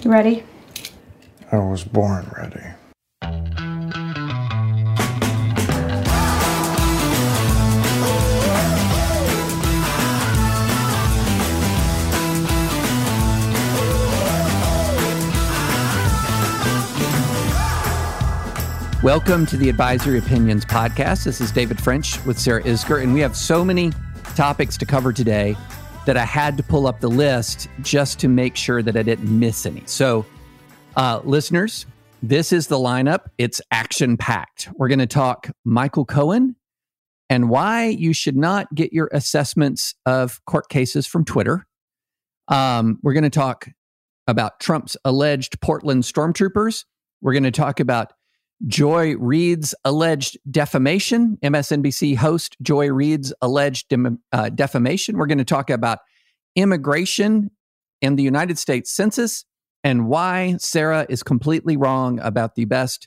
You ready? I was born ready. Welcome to the Advisory Opinions Podcast. This is David French with Sarah Isgur, and we have so many topics to cover today that I had to pull up the list just to make sure that I didn't miss any. So, listeners, this is the lineup. It's action-packed. We're going to talk Michael Cohen and why you should not get your assessments of court cases from Twitter. We're going to talk about Trump's alleged Portland stormtroopers. We're going to talk about Joy Reid's alleged defamation, MSNBC host Joy Reid's alleged defamation. We're going to talk about immigration and the United States Census and why Sarah is completely wrong about the best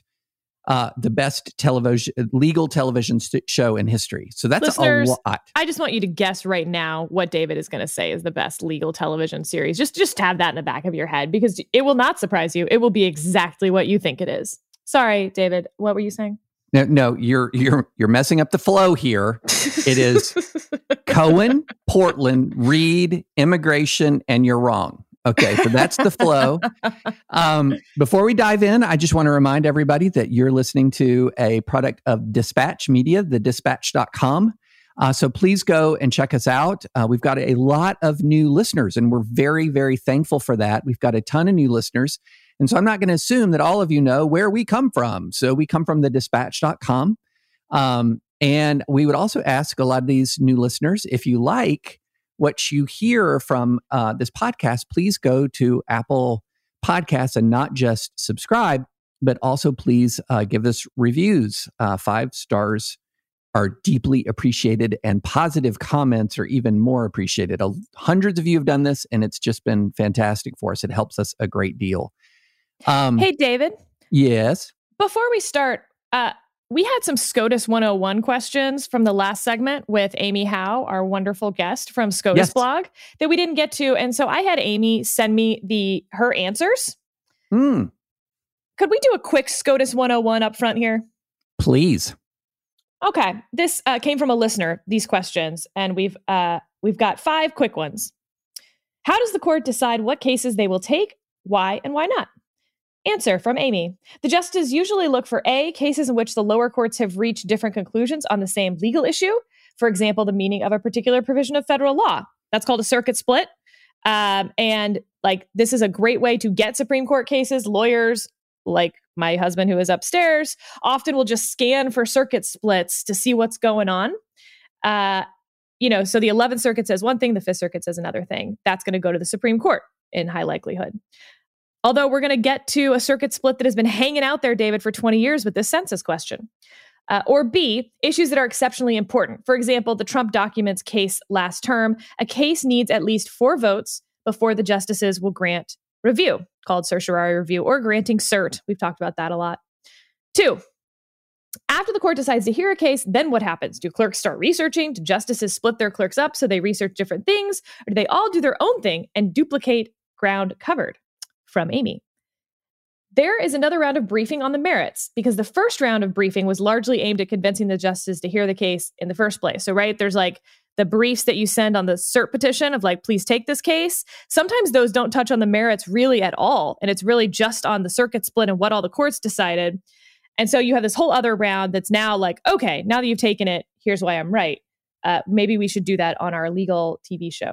legal television show in history. So that's Listeners, a lot. I just want you to guess right now what David is going to say is the best legal television series. Just have that in the back of your head because it will not surprise you. It will be exactly what you think it is. Sorry, David. What were you saying? No, you're messing up the flow here. It is Cohen, Portland, Reid, immigration, and you're wrong. Okay, so that's the flow. Before we dive in, I just want to remind everybody that you're listening to a product of Dispatch Media, thedispatch.com. So please go and check us out. We've got a lot of new listeners, and we're very, very thankful for that. We've got a ton of new listeners. And so I'm not going to assume that all of you know where we come from. So we come from thedispatch.com. And we would also ask a lot of these new listeners, if you like what you hear from this podcast, please go to Apple Podcasts and not just subscribe, but also please give us reviews. 5 stars are deeply appreciated and positive comments are even more appreciated. Hundreds of you have done this and it's just been fantastic for us. It helps us a great deal. Hey, David. Yes. Before we start, we had some SCOTUS 101 questions from the last segment with Amy Howe, our wonderful guest from SCOTUS blog, that we didn't get to. And so I had Amy send me her answers. Could we do a quick SCOTUS 101 up front here? Please. Okay. This came from a listener, these questions, and we've got 5 quick ones. How does the court decide what cases they will take, why, and why not? Answer from Amy. The justices usually look for A, cases in which the lower courts have reached different conclusions on the same legal issue. For example, the meaning of a particular provision of federal law. That's called a circuit split. And this is a great way to get Supreme Court cases. Lawyers, like my husband who is upstairs, often will just scan for circuit splits to see what's going on. So the 11th Circuit says one thing, the 5th Circuit says another thing. That's going to go to the Supreme Court in high likelihood. Although we're going to get to a circuit split that has been hanging out there, David, for 20 years with this census question. Or B, issues that are exceptionally important. For example, the Trump documents case last term. A case needs at least 4 votes before the justices will grant review, called certiorari review or granting cert. We've talked about that a lot. 2, after the court decides to hear a case, then what happens? Do clerks start researching? Do justices split their clerks up so they research different things? Or do they all do their own thing and duplicate ground covered? From Amy. There is another round of briefing on the merits because the first round of briefing was largely aimed at convincing the justices to hear the case in the first place. So, there's the briefs that you send on the cert petition of please take this case. Sometimes those don't touch on the merits really at all. And it's really just on the circuit split and what all the courts decided. And so you have this whole other round that's now okay, now that you've taken it, here's why I'm right. Maybe we should do that on our legal TV show.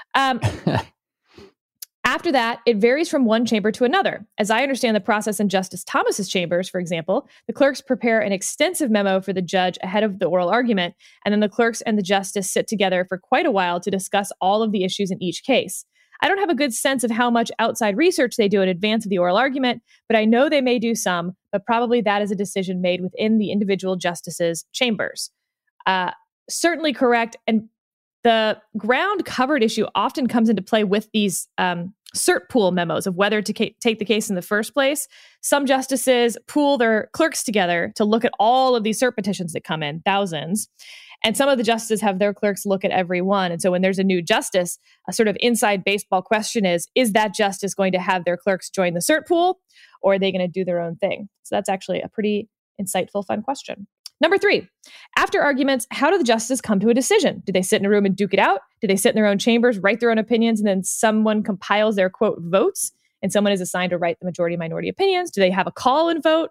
After that, it varies from one chamber to another. As I understand the process in Justice Thomas's chambers, for example, the clerks prepare an extensive memo for the judge ahead of the oral argument, and then the clerks and the justice sit together for quite a while to discuss all of the issues in each case. I don't have a good sense of how much outside research they do in advance of the oral argument, but I know they may do some, but probably that is a decision made within the individual justices' chambers. Certainly correct. And the ground covered issue often comes into play with these cert pool memos of whether to take the case in the first place. Some justices pool their clerks together to look at all of these cert petitions that come in, thousands. And some of the justices have their clerks look at every one. And so when there's a new justice, a sort of inside baseball question is that justice going to have their clerks join the cert pool, or are they going to do their own thing? So that's actually a pretty insightful, fun question. Number 3, after arguments, how do the justices come to a decision? Do they sit in a room and duke it out? Do they sit in their own chambers, write their own opinions, and then someone compiles their, quote, votes, and someone is assigned to write the majority-minority opinions? Do they have a call and vote?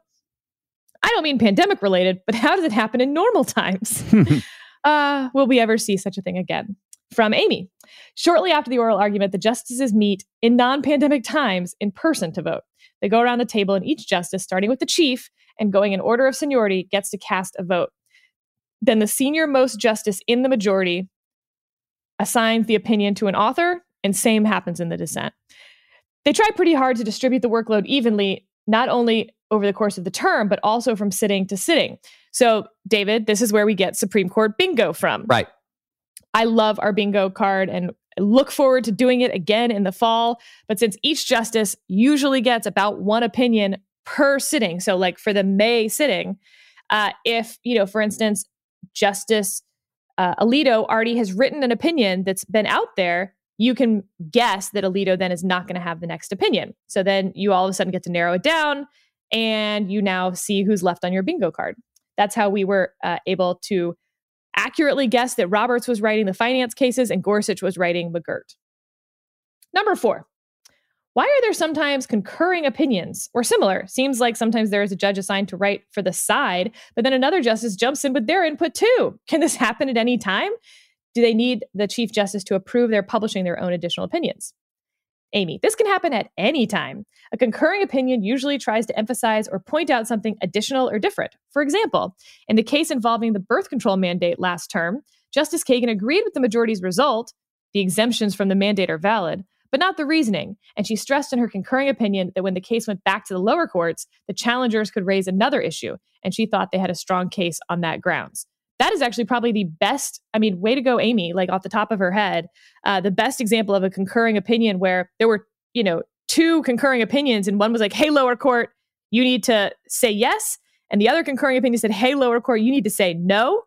I don't mean pandemic related, but how does it happen in normal times? Will we ever see such a thing again? From Amy. Shortly after the oral argument, the justices meet in non-pandemic times in person to vote. They go around the table and each justice, starting with the chief and going in order of seniority, gets to cast a vote. Then the senior most justice in the majority assigns the opinion to an author, and same happens in the dissent. They try pretty hard to distribute the workload evenly, not only over the course of the term, but also from sitting to sitting. So, David, this is where we get Supreme Court bingo from. Right. I love our bingo card and look forward to doing it again in the fall. But since each justice usually gets about one opinion per sitting, so like for the May sitting, if, for instance, Justice Alito already has written an opinion that's been out there, you can guess that Alito then is not going to have the next opinion. So then you all of a sudden get to narrow it down and you now see who's left on your bingo card. That's how we were able to accurately guess that Roberts was writing the finance cases and Gorsuch was writing McGirt. Number 4, why are there sometimes concurring opinions or similar? Seems like sometimes there is a judge assigned to write for the side, but then another justice jumps in with their input too. Can this happen at any time? Do they need the Chief Justice to approve their publishing their own additional opinions? Amy, this can happen at any time. A concurring opinion usually tries to emphasize or point out something additional or different. For example, in the case involving the birth control mandate last term, Justice Kagan agreed with the majority's result. The exemptions from the mandate are valid, but not the reasoning. And she stressed in her concurring opinion that when the case went back to the lower courts, the challengers could raise another issue, and she thought they had a strong case on that grounds. That is actually probably the best, way to go, Amy, like off the top of her head, the best example of a concurring opinion where there were, 2 concurring opinions, and one was like, hey, lower court, you need to say yes. And the other concurring opinion said, hey, lower court, you need to say no.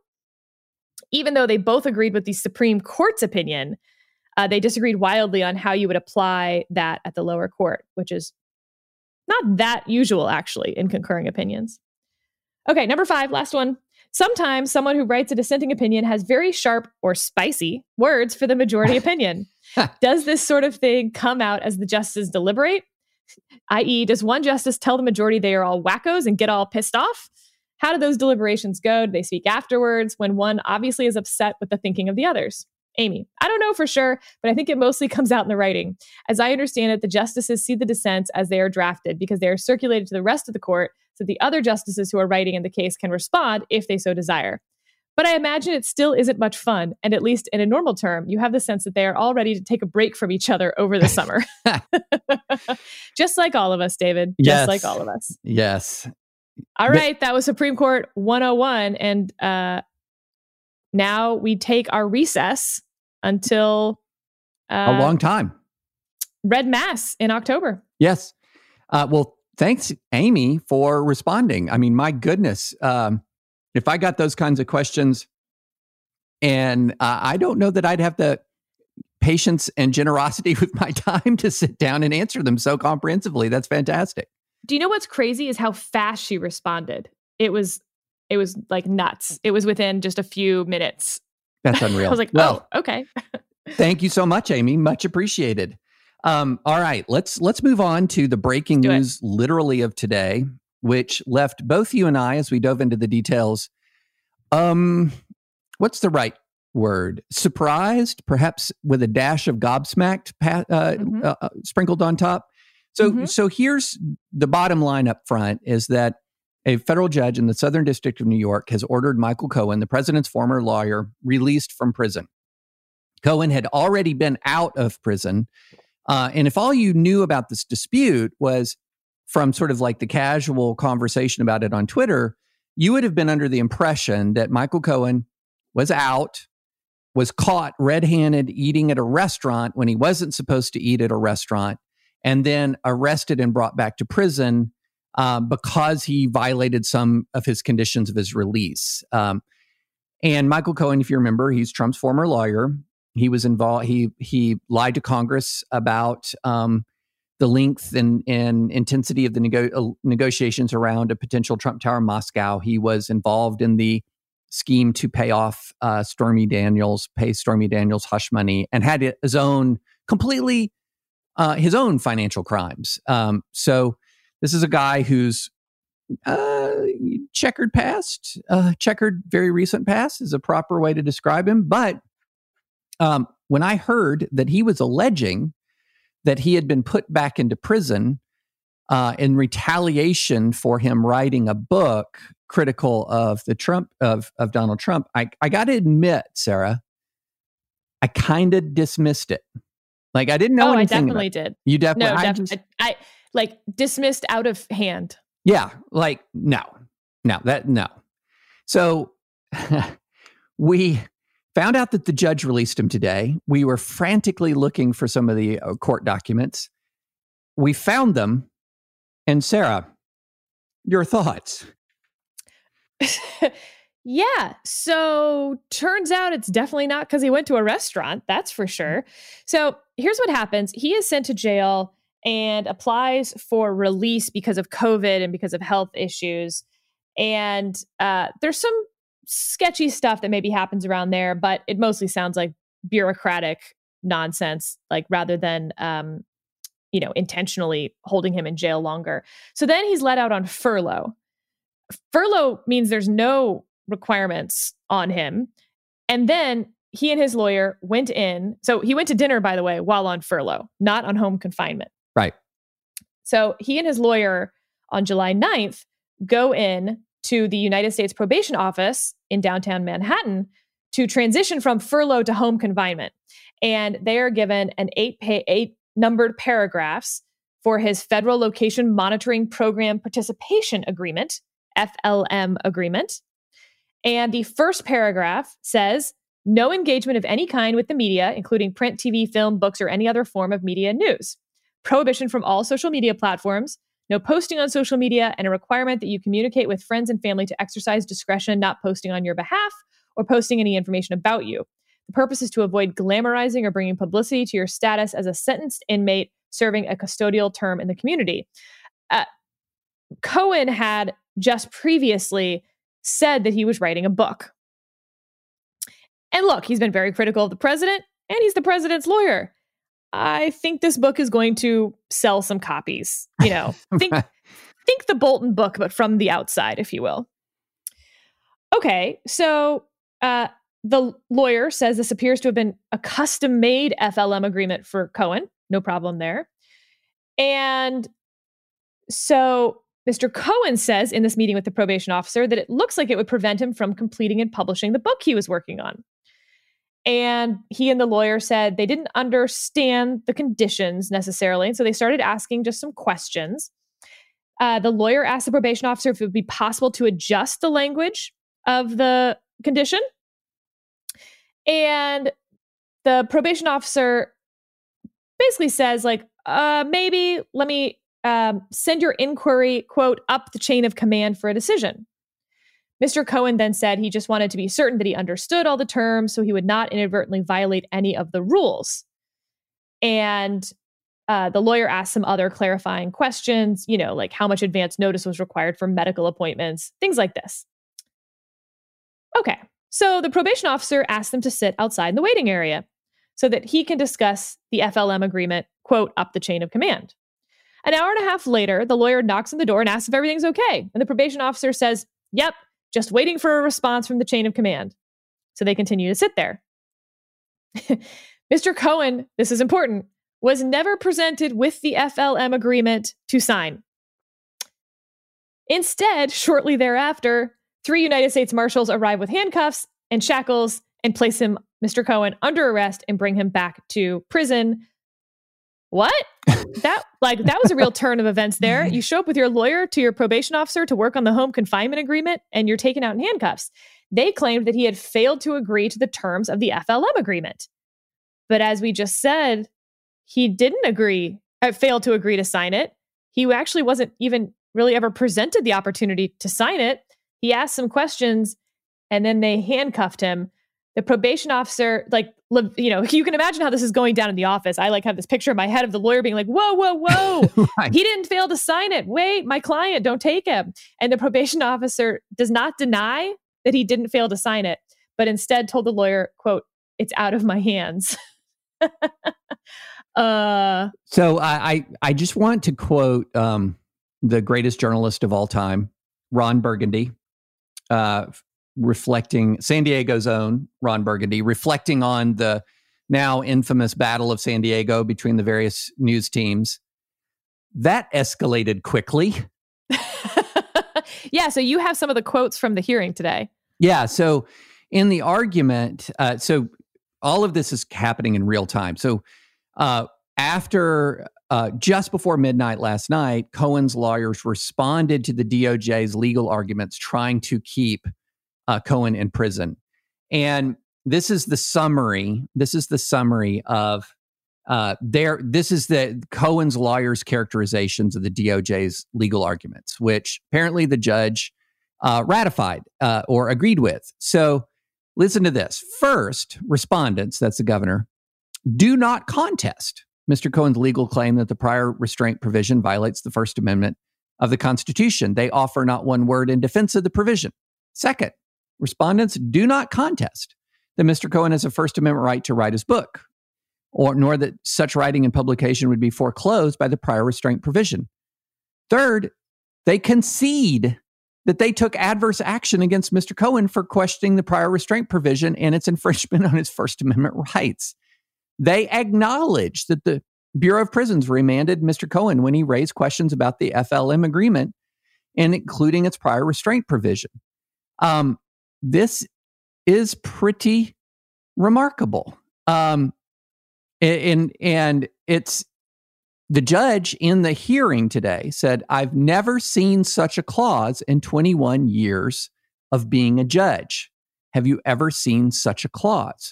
Even though they both agreed with the Supreme Court's opinion, they disagreed wildly on how you would apply that at the lower court, which is not that usual, actually, in concurring opinions. Okay, number 5, last one. Sometimes someone who writes a dissenting opinion has very sharp or spicy words for the majority opinion. Does this sort of thing come out as the justices deliberate? I.e., does one justice tell the majority they are all wackos and get all pissed off? How do those deliberations go? Do they speak afterwards when one obviously is upset with the thinking of the others? Amy, I don't know for sure, but I think it mostly comes out in the writing. As I understand it, the justices see the dissents as they are drafted because they are circulated to the rest of the court so the other justices who are writing in the case can respond if they so desire. But I imagine it still isn't much fun, and at least in a normal term, you have the sense that they are all ready to take a break from each other over the summer. Just like all of us, David. Yes. Just like all of us. Yes. All right, that was Supreme Court 101, and now we take our recess until a long time. Red Mass in October. Yes. Well, thanks, Amy, for responding. My goodness. If I got those kinds of questions, and I don't know that I'd have the patience and generosity with my time to sit down and answer them so comprehensively. That's fantastic. Do you know what's crazy is how fast she responded? It was like nuts. It was within just a few minutes. That's unreal. I was like, well, okay. Thank you so much, Amy. Much appreciated. All right, let's move on to the breaking news literally of today, which left both you and I, as we dove into the details, what's the right word? Surprised, perhaps with a dash of gobsmacked sprinkled on top. So here's the bottom line up front is that a federal judge in the Southern District of New York has ordered Michael Cohen, the president's former lawyer, released from prison. Cohen had already been out of prison. And if all you knew about this dispute was from sort of like the casual conversation about it on Twitter, you would have been under the impression that Michael Cohen was out, was caught red-handed eating at a restaurant when he wasn't supposed to eat at a restaurant, and then arrested and brought back to prison because he violated some of his conditions of his release. And Michael Cohen, if you remember, he's Trump's former lawyer. He was involved. He lied to Congress about the length and intensity of the negotiations around a potential Trump Tower in Moscow. He was involved in the scheme to pay off Stormy Daniels hush money, and had his own financial crimes. So this is a guy who's checkered very recent past is a proper way to describe him. But when I heard that he was alleging that he had been put back into prison in retaliation for him writing a book critical of Donald Trump, I got to admit, Sarah, I kind of dismissed it. Like, I didn't know anything. I definitely did. You definitely. No, I like dismissed out of hand. Yeah, like no. So we found out that the judge released him today. We were frantically looking for some of the court documents. We found them. And Sarah, your thoughts? Yeah. So turns out it's definitely not because he went to a restaurant. That's for sure. So here's what happens. He is sent to jail and applies for release because of COVID and because of health issues. And there's some sketchy stuff that maybe happens around there, but it mostly sounds like bureaucratic nonsense, like rather than, intentionally holding him in jail longer. So then he's let out on furlough. Furlough means there's no requirements on him. And then he and his lawyer went in. So he went to dinner, by the way, while on furlough, not on home confinement. Right. So he and his lawyer on July 9th go in to the United States Probation Office in downtown Manhattan to transition from furlough to home confinement. And they are given an 8 numbered paragraphs for his Federal Location Monitoring Program Participation Agreement, FLM agreement. And the first paragraph says, no engagement of any kind with the media, including print, TV, film, books, or any other form of media news. Prohibition from all social media platforms, no posting on social media, and a requirement that you communicate with friends and family to exercise discretion, not posting on your behalf or posting any information about you. The purpose is to avoid glamorizing or bringing publicity to your status as a sentenced inmate serving a custodial term in the community. Cohen had just previously said that he was writing a book. And look, he's been very critical of the president, and he's the president's lawyer. I think this book is going to sell some copies. Think the Bolton book, but from the outside, if you will. Okay, so the lawyer says this appears to have been a custom-made FLM agreement for Cohen. No problem there. And so Mr. Cohen says in this meeting with the probation officer that it looks like it would prevent him from completing and publishing the book he was working on. And he and the lawyer said they didn't understand the conditions necessarily. And so they started asking just some questions. The lawyer asked the probation officer if it would be possible to adjust the language of the condition. And the probation officer basically says, maybe let me send your inquiry, quote, up the chain of command for a decision. Mr. Cohen then said he just wanted to be certain that he understood all the terms so he would not inadvertently violate any of the rules. And the lawyer asked some other clarifying questions, like how much advance notice was required for medical appointments, things like this. Okay, so the probation officer asked them to sit outside in the waiting area so that he can discuss the FLM agreement, quote, up the chain of command. An hour and a half later, the lawyer knocks on the door and asks if everything's okay. And the probation officer says, yep, just waiting for a response from the chain of command. So they continue to sit there. Mr. Cohen, this is important, was never presented with the FLM agreement to sign. Instead, shortly thereafter, 3 United States Marshals arrive with handcuffs and shackles and place him, Mr. Cohen, under arrest and bring him back to prison. What? That was a real turn of events there. You show up with your lawyer to your probation officer to work on the home confinement agreement, and you're taken out in handcuffs. They claimed that he had failed to agree to the terms of the FLM agreement. But as we just said, he didn't failed to agree to sign it. He actually wasn't even really ever presented the opportunity to sign it. He asked some questions, and then they handcuffed him. The probation officer, you can imagine how this is going down in the office. I have this picture in my head of the lawyer being like, whoa, whoa, whoa. Right. He didn't fail to sign it. Wait, my client, don't take him. And the probation officer does not deny that he didn't fail to sign it, but instead told the lawyer, quote, "It's out of my hands." So I just want to quote the greatest journalist of all time, Ron Burgundy, reflecting San Diego's own Ron Burgundy, reflecting on the now infamous Battle of San Diego between the various news teams. That escalated quickly. Yeah, so you have some of the quotes from the hearing today. Yeah, so in the argument, so all of this is happening in real time. So after just before midnight last night, Cohen's lawyers responded to the DOJ's legal arguments trying to keep Cohen in prison. And this is the summary. This is the summary of this is the Cohen's lawyers' characterizations of the DOJ's legal arguments, which apparently the judge ratified or agreed with. So listen to this. First, respondents, that's the governor, do not contest Mr. Cohen's legal claim that the prior restraint provision violates the First Amendment of the Constitution. They offer not one word in defense of the provision. Second, respondents do not contest that Mr. Cohen has a First Amendment right to write his book, nor that such writing and publication would be foreclosed by the prior restraint provision. Third, they concede that they took adverse action against Mr. Cohen for questioning the prior restraint provision and its infringement on his First Amendment rights. They acknowledge that the Bureau of Prisons remanded Mr. Cohen when he raised questions about the FLM agreement and including its prior restraint provision. This is pretty remarkable. And it's the judge in the hearing today said, "I've never seen such a clause in 21 years of being a judge. Have you ever seen such a clause?"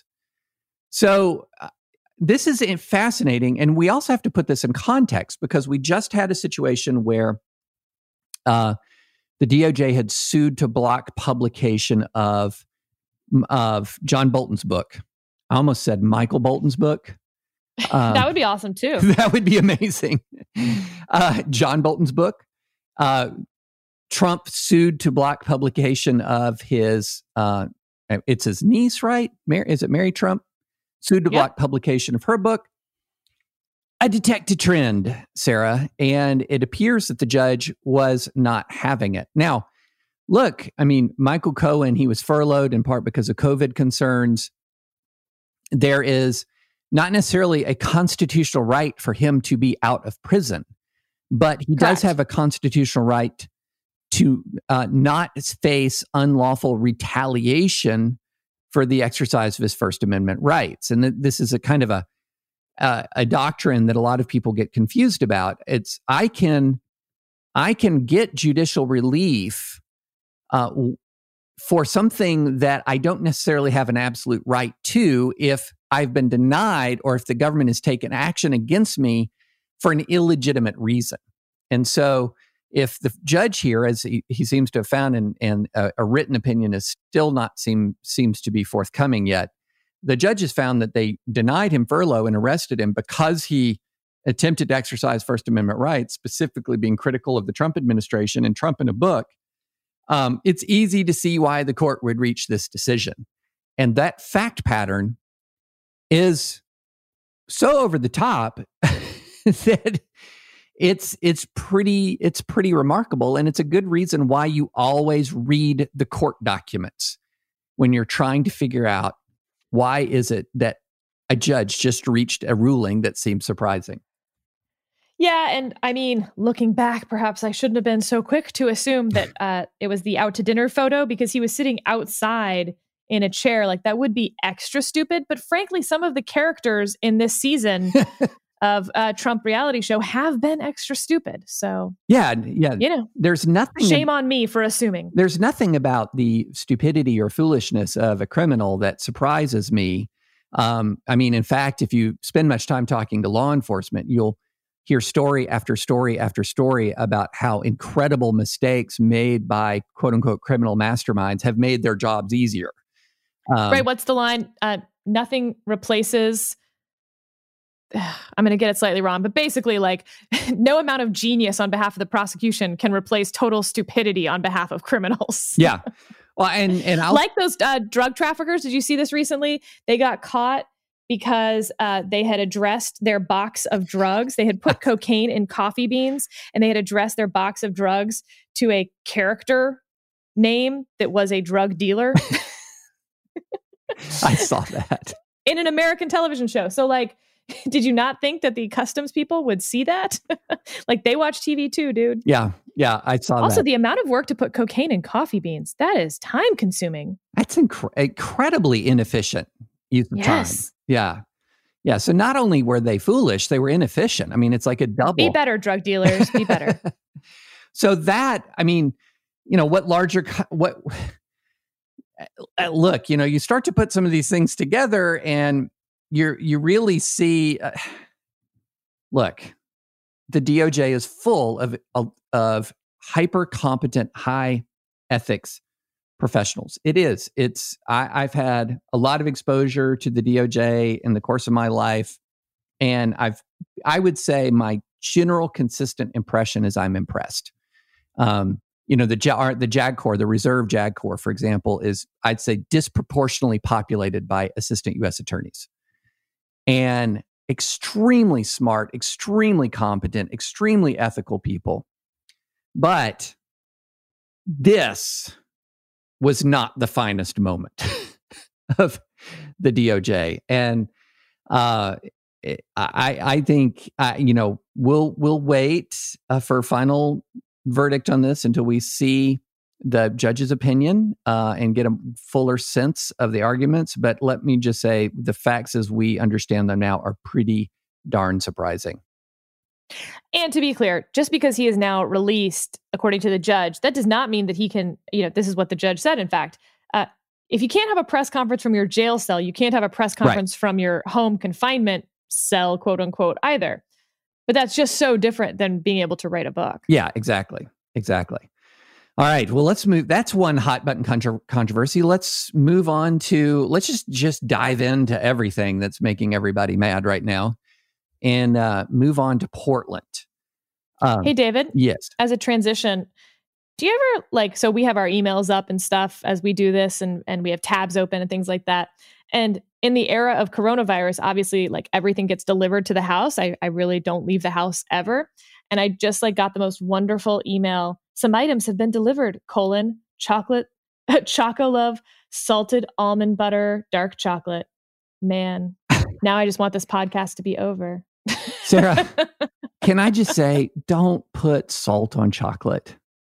So this is fascinating. And we also have to put this in context because we just had a situation where the DOJ had sued to block publication of John Bolton's book. I almost said Michael Bolton's book. That would be awesome too. That would be amazing. John Bolton's book. Trump sued to block publication of his, it's his niece, right? Is it Mary Trump? Sued to block publication of her book. I detect a trend, Sarah, and it appears that the judge was not having it. Now, look, I mean, Michael Cohen, he was furloughed in part because of COVID concerns. There is not necessarily a constitutional right for him to be out of prison, but he does have a constitutional right to not face unlawful retaliation for the exercise of his First Amendment rights. And this is a kind of a doctrine that a lot of people get confused about. It's I can get judicial relief for something that I don't necessarily have an absolute right to if I've been denied or if the government has taken action against me for an illegitimate reason. And so if the judge here, as he seems to have found, and a written opinion is still not seems to be forthcoming yet, the judge has found that they denied him furlough and arrested him because he attempted to exercise First Amendment rights, specifically being critical of the Trump administration and Trump in a book. It's easy to see why the court would reach this decision. And that fact pattern is so over the top that it's pretty remarkable. And it's a good reason why you always read the court documents when you're trying to figure out why is it that a judge just reached a ruling that seems surprising. Yeah, and I mean, looking back, perhaps I shouldn't have been so quick to assume that it was the out to dinner photo because he was sitting outside in a chair. Like, that would be extra stupid. But frankly, some of the characters in this season of Trump reality show have been extra stupid. So yeah, you know, there's nothing. Shame on me for assuming. There's nothing about the stupidity or foolishness of a criminal that surprises me. I mean, in fact, if you spend much time talking to law enforcement, you'll hear story after story after story about how incredible mistakes made by quote unquote criminal masterminds have made their jobs easier. Right. What's the line? Nothing replaces. I'm going to get it slightly wrong, but basically, like, no amount of genius on behalf of the prosecution can replace total stupidity on behalf of criminals. Yeah. Well, and I'll, like those drug traffickers. Did you see this recently? They got caught because they had addressed their box of drugs. They had put cocaine in coffee beans, and they had addressed their box of drugs to a character name that was a drug dealer. I saw that in an American television show. So, like, did you not think that the customs people would see that? Like, they watch TV too, dude. Yeah, I saw that. Also, the amount of work to put cocaine in coffee beans, that is time consuming. That's incredibly inefficient use of time. Yeah. So not only were they foolish, they were inefficient. I mean, it's like a double. Be better, drug dealers. Be better. So that, I mean, look, you start to put some of these things together and you really see, look, the DOJ is full of hyper competent, high ethics professionals. I've had a lot of exposure to the DOJ in the course of my life. And I would say my general consistent impression is I'm impressed. The JAG Corps, the Reserve JAG Corps, for example, is, I'd say, disproportionately populated by assistant U.S. attorneys. And extremely smart, extremely competent, extremely ethical people. But this was not the finest moment of the DOJ. And I think, we'll wait for a final verdict on this until we see the judge's opinion and get a fuller sense of the arguments. But let me just say, the facts as we understand them now are pretty darn surprising. And to be clear, just because he is now released, according to the judge, that does not mean that he can, this is what the judge said, in fact. If you can't have a press conference from your jail cell, you can't have a press conference from your home confinement cell, quote unquote, either. But that's just so different than being able to write a book. Yeah, exactly. All right. Well, let's move. That's one hot button controversy. Let's move on to, let's just dive into everything that's making everybody mad right now and move on to Portland. Hey, David. Yes. As a transition, do you ever so we have our emails up and stuff as we do this and we have tabs open and things like that. And in the era of coronavirus, obviously, everything gets delivered to the house. I really don't leave the house ever. And I just got the most wonderful email. Some items have been delivered, chocolate, Choco Love, salted almond butter, dark chocolate. Man, now I just want this podcast to be over. Sarah, can I just say, don't put salt on chocolate.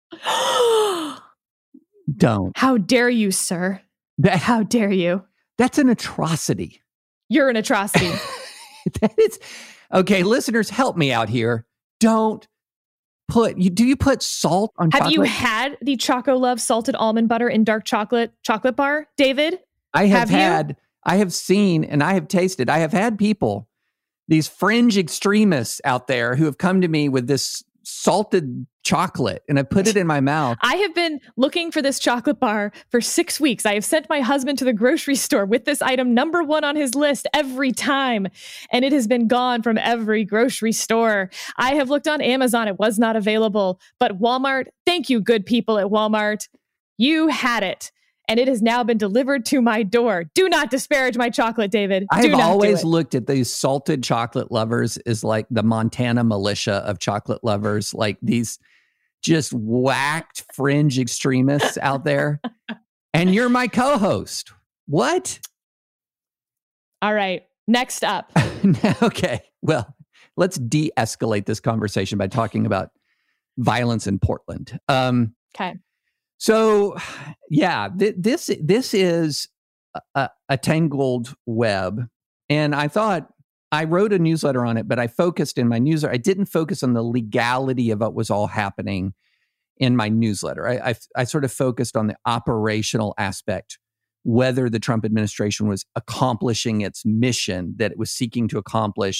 Don't. How dare you, sir? How dare you? That's an atrocity. You're an atrocity. That is. Okay, listeners, help me out here. Don't do you put salt on chocolate? Have you had the Choco Love salted almond butter in dark chocolate bar, David? I have seen, and I have tasted. I have had people, these fringe extremists out there who have come to me with this salted chocolate, and I put it in my mouth. I have been looking for this chocolate bar for 6 weeks. I have sent my husband to the grocery store with this item number 1 on his list every time, and it has been gone from every grocery store. I have looked on Amazon. It was not available, but Walmart, thank you, good people at Walmart. You had it, and it has now been delivered to my door. Do not disparage my chocolate, David. I have always looked at these salted chocolate lovers as like the Montana militia of chocolate lovers, like these just whacked fringe extremists out there. And you're my co-host. What? All right. Next up. Okay. Well, let's de-escalate this conversation by talking about violence in Portland. Okay. So, yeah, this is a tangled web. And I thought, I wrote a newsletter on it, but I focused in my newsletter. I didn't focus on the legality of what was all happening in my newsletter. I sort of focused on the operational aspect, whether the Trump administration was accomplishing its mission that it was seeking to accomplish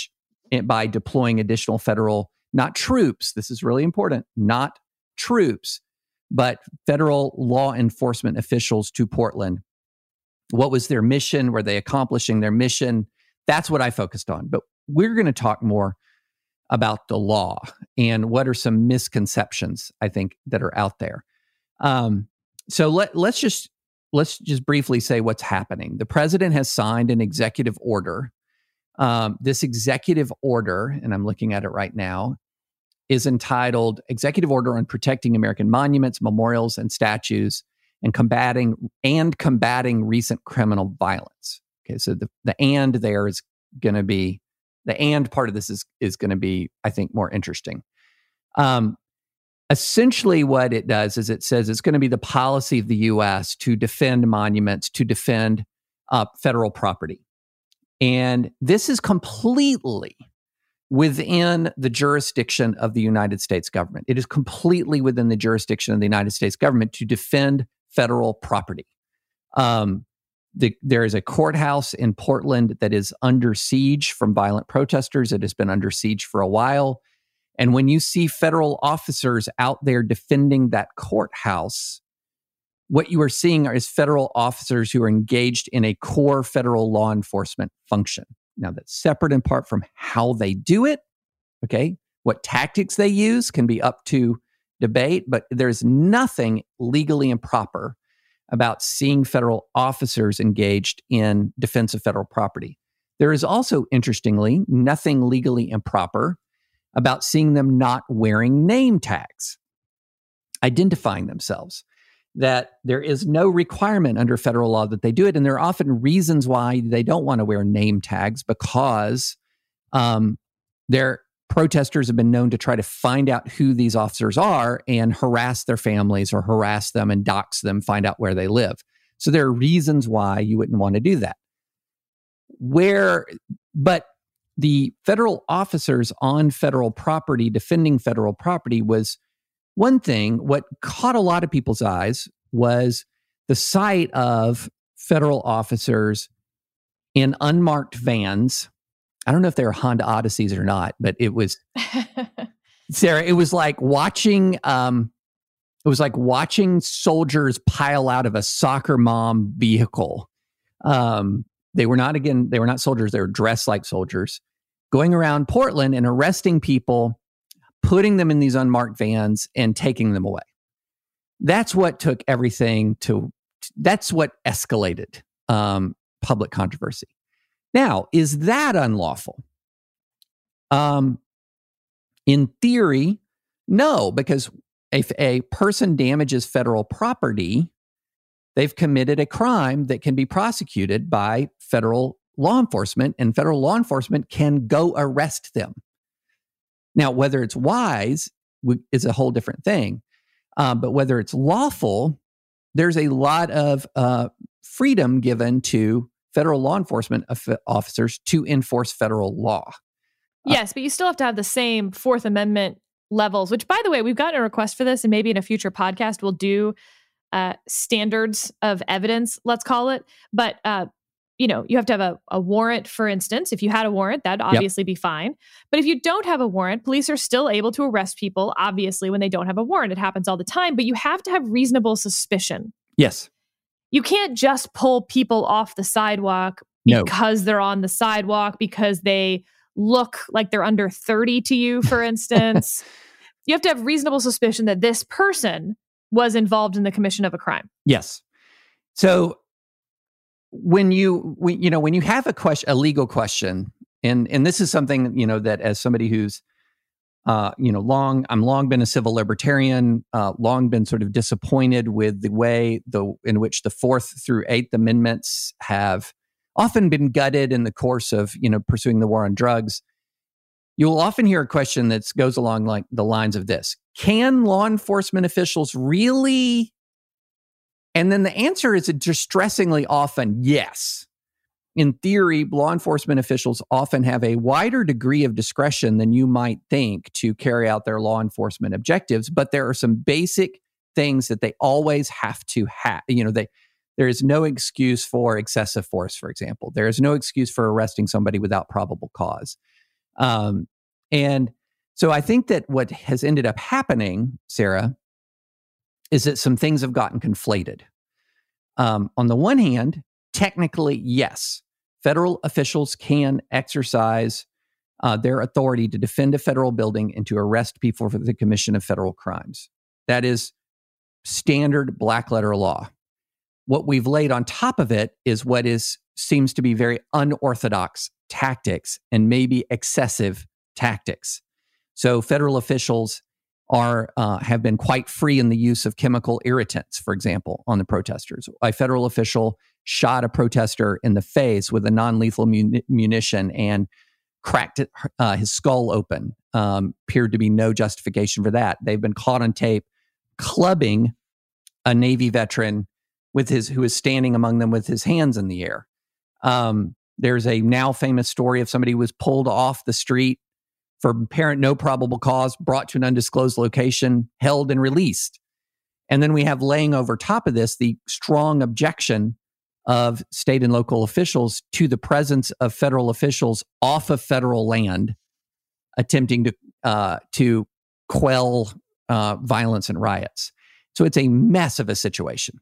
by deploying additional federal, not troops, this is really important, not troops, but federal law enforcement officials to Portland. What was their mission? Were they accomplishing their mission? That's what I focused on. But we're going to talk more about the law and what are some misconceptions, I think, that are out there. So let's just briefly say what's happening. The president has signed an executive order. This executive order, and I'm looking at it right now, is entitled Executive Order on Protecting American Monuments, Memorials, and Statues and Combating Recent Criminal Violence. Okay, so the and there is going to be, the and part of this is going to be, I think, more interesting. Essentially what it does is it says it's going to be the policy of the U.S. to defend monuments, to defend federal property. And this is completely within the jurisdiction of the United States government. It is completely within the jurisdiction of the United States government to defend federal property. There is a courthouse in Portland that is under siege from violent protesters. It has been under siege for a while. And when you see federal officers out there defending that courthouse, what you are seeing is federal officers who are engaged in a core federal law enforcement function. Now, that's separate in part from how they do it. Okay. What tactics they use can be up to debate, but there's nothing legally improper about seeing federal officers engaged in defense of federal property. There is also, interestingly, nothing legally improper about seeing them not wearing name tags, identifying themselves. That there is no requirement under federal law that they do it. And there are often reasons why they don't want to wear name tags, because their protesters have been known to try to find out who these officers are and harass their families or harass them and dox them, find out where they live. So there are reasons why you wouldn't want to do that. But the federal officers on federal property, defending federal property, was one thing. What caught a lot of people's eyes was the sight of federal officers in unmarked vans. I don't know if they were Honda Odysseys or not, but it was, Sarah, it was like watching soldiers pile out of a soccer mom vehicle. They were not soldiers. They were dressed like soldiers, going around Portland and arresting people, putting them in these unmarked vans and taking them away. That's what took everything that's what escalated public controversy. Now, is that unlawful? In theory, no, because if a person damages federal property, they've committed a crime that can be prosecuted by federal law enforcement, and federal law enforcement can go arrest them. Now, whether it's wise is a whole different thing. But whether it's lawful, there's a lot of freedom given to federal law enforcement officers to enforce federal law. Yes, but you still have to have the same Fourth Amendment levels, which, by the way, we've gotten a request for this, and maybe in a future podcast we'll do standards of evidence, let's call it. But you have to have a warrant, for instance. If you had a warrant, that'd obviously be fine. But if you don't have a warrant, police are still able to arrest people, obviously, when they don't have a warrant. It happens all the time, but you have to have reasonable suspicion. Yes. You can't just pull people off the sidewalk because they're on the sidewalk, because they look like they're under 30 to you, for instance. You have to have reasonable suspicion that this person was involved in the commission of a crime. Yes. So when you have a legal question, and this is something, that as somebody who's, I'm long been a civil libertarian, long been sort of disappointed with the way in which the Fourth through Eighth Amendments have often been gutted in the course of, pursuing the war on drugs. You'll often hear a question that goes along like the lines of this: can law enforcement officials really? And then the answer is distressingly often yes. In theory, law enforcement officials often have a wider degree of discretion than you might think to carry out their law enforcement objectives, but there are some basic things that they always have to have. There is no excuse for excessive force, for example. There is no excuse for arresting somebody without probable cause. And so I think that what has ended up happening, Sarah, is that some things have gotten conflated. On the one hand, technically, yes, federal officials can exercise their authority to defend a federal building and to arrest people for the commission of federal crimes. That is standard black letter law. What we've laid on top of it is what seems to be very unorthodox tactics and maybe excessive tactics. So federal officials have been quite free in the use of chemical irritants, for example, on the protesters. A federal official shot a protester in the face with a non-lethal munition and cracked his skull open. Appeared to be no justification for that. They've been caught on tape clubbing a Navy veteran who is standing among them with his hands in the air. There's a now famous story of somebody who was pulled off the street for apparent no probable cause, brought to an undisclosed location, held and released. And then we have laying over top of this the strong objection of state and local officials to the presence of federal officials off of federal land attempting to quell violence and riots. So it's a mess of a situation.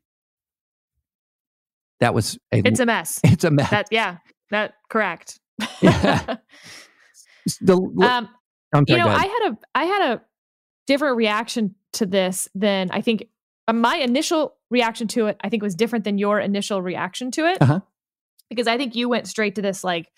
It's a mess. It's a mess. That correct. Yeah. I had a different reaction to this than I think my initial reaction to it. I think was different than your initial reaction to it, because I think you went straight to this like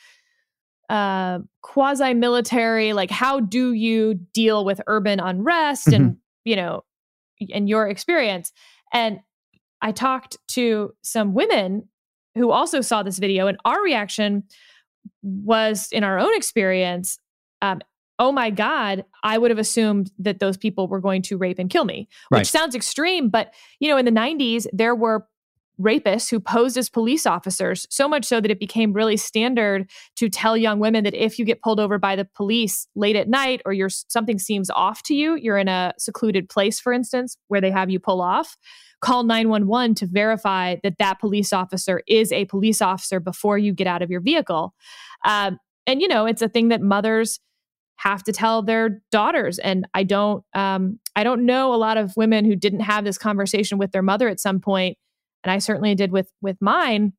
quasi-military, like how do you deal with urban unrest and and your experience. And I talked to some women who also saw this video, and our reaction was, in our own experience, oh my God, I would have assumed that those people were going to rape and kill me, which sounds extreme. But, in the 90s, there were rapists who posed as police officers, so much so that it became really standard to tell young women that if you get pulled over by the police late at night or something seems off to you, you're in a secluded place, for instance, where they have you pull off, call 911 to verify that police officer is a police officer before you get out of your vehicle. And, it's a thing that mothers have to tell their daughters. And I don't know a lot of women who didn't have this conversation with their mother at some point. And I certainly did with mine.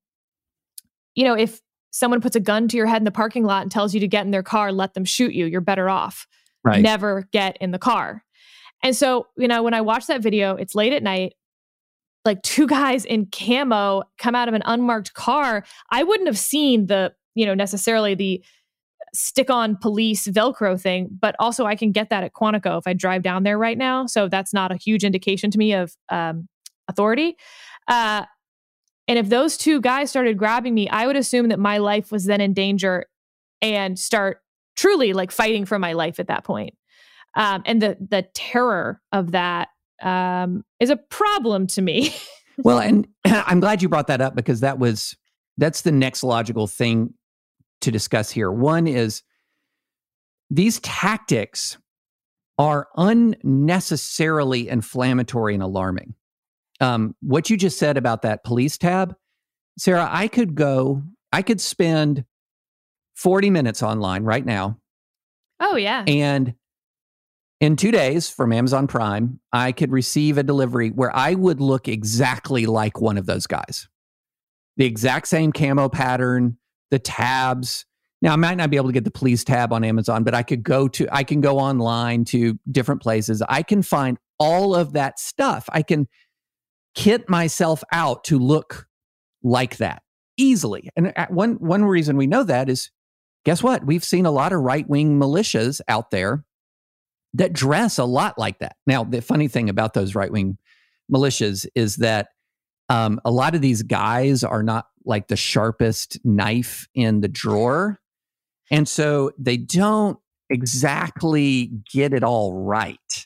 If someone puts a gun to your head in the parking lot and tells you to get in their car, let them shoot you, you're better off. Right. Never get in the car. And so, when I watched that video, it's late at night, like two guys in camo come out of an unmarked car. I wouldn't have seen necessarily the stick-on police Velcro thing, but also I can get that at Quantico if I drive down there right now. So that's not a huge indication to me of authority. And if those two guys started grabbing me, I would assume that my life was then in danger and start truly like fighting for my life at that point. And the terror of that is a problem to me. Well, and I'm glad you brought that up because that's the next logical thing to discuss here. One is these tactics are unnecessarily inflammatory and alarming. What you just said about that police tab, Sarah, I could spend 40 minutes online right now. Oh, yeah. And in 2 days from Amazon Prime, I could receive a delivery where I would look exactly like one of those guys. The exact same camo pattern, the tabs. Now, I might not be able to get the police tab on Amazon, but I can go online to different places. I can find all of that stuff. I can kit myself out to look like that easily. And one reason we know that is, guess what? We've seen a lot of right-wing militias out there that dress a lot like that. Now, the funny thing about those right-wing militias is that a lot of these guys are not like the sharpest knife in the drawer. And so they don't exactly get it all right.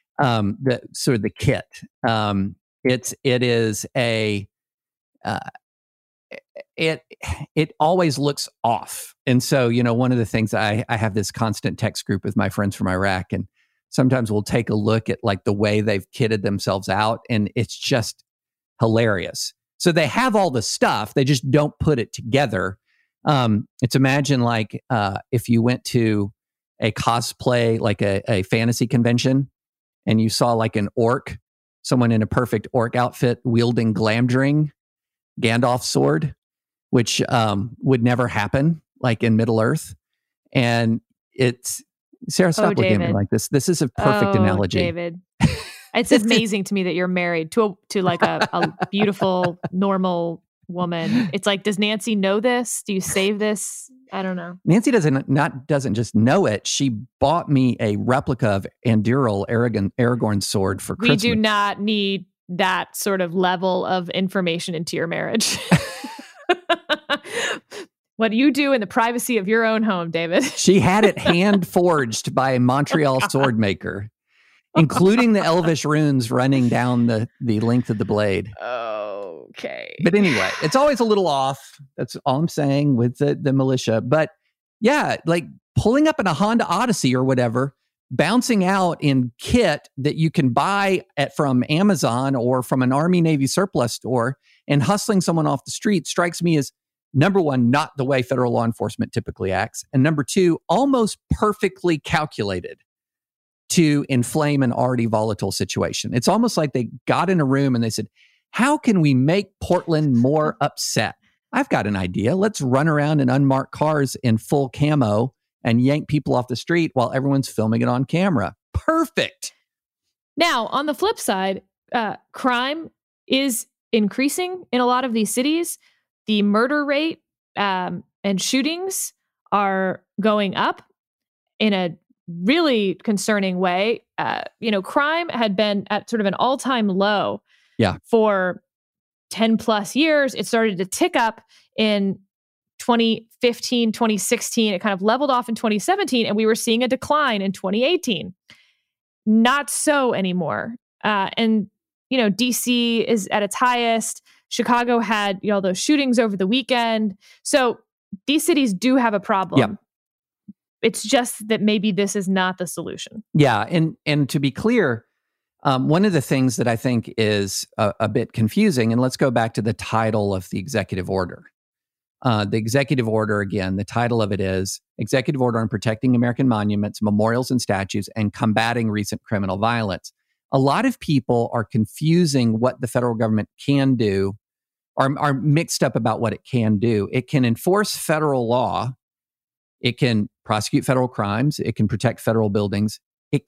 The kit. It always looks off. And so, one of the things I have this constant text group with my friends from Iraq, and sometimes we'll take a look at like the way they've kitted themselves out, and it's just hilarious. So they have all the stuff, they just don't put it together. It's imagine like if you went to a cosplay, like a fantasy convention, and you saw like an orc, someone in a perfect orc outfit wielding Glamdring, Gandalf's sword, which would never happen, like in Middle Earth. And it's Sarah, stop looking at me like this. This is a perfect analogy. David. It's amazing to me that you're married to like a beautiful, normal woman. It's like, does Nancy know this? Do you save this? I don't know. Nancy doesn't just know it. She bought me a replica of Anduril, Aragorn's sword for Christmas. We do not need that sort of level of information into your marriage. What you do in the privacy of your own home, David. She had it hand forged by a Montreal sword maker, including the Elvish runes running down the length of the blade. Okay. But anyway, it's always a little off. That's all I'm saying with the militia. But yeah, like pulling up in a Honda Odyssey or whatever, bouncing out in kit that you can buy from Amazon or from an Army Navy surplus store and hustling someone off the street strikes me as, number one, not the way federal law enforcement typically acts. And number two, almost perfectly calculated to inflame an already volatile situation. It's almost like they got in a room and they said, how can we make Portland more upset? I've got an idea. Let's run around in unmarked cars in full camo and yank people off the street while everyone's filming it on camera. Perfect. Now, on the flip side, crime is increasing in a lot of these cities. The murder rate and shootings are going up in a really concerning way. Crime had been at sort of an all-time low for 10 plus years. It started to tick up in 2015, 2016. It kind of leveled off in 2017, and we were seeing a decline in 2018. Not so anymore. DC is at its highest. Chicago had those shootings over the weekend. So these cities do have a problem. Yep. It's just that maybe this is not the solution. Yeah, and to be clear, one of the things that I think is a bit confusing, and let's go back to the title of the executive order. The executive order, again, the title of it is Executive Order on Protecting American Monuments, Memorials, and Statues and Combating Recent Criminal Violence. A lot of people are confusing what the federal government can do, are mixed up about what it can do. It can enforce federal law. It can prosecute federal crimes. It can protect federal buildings. It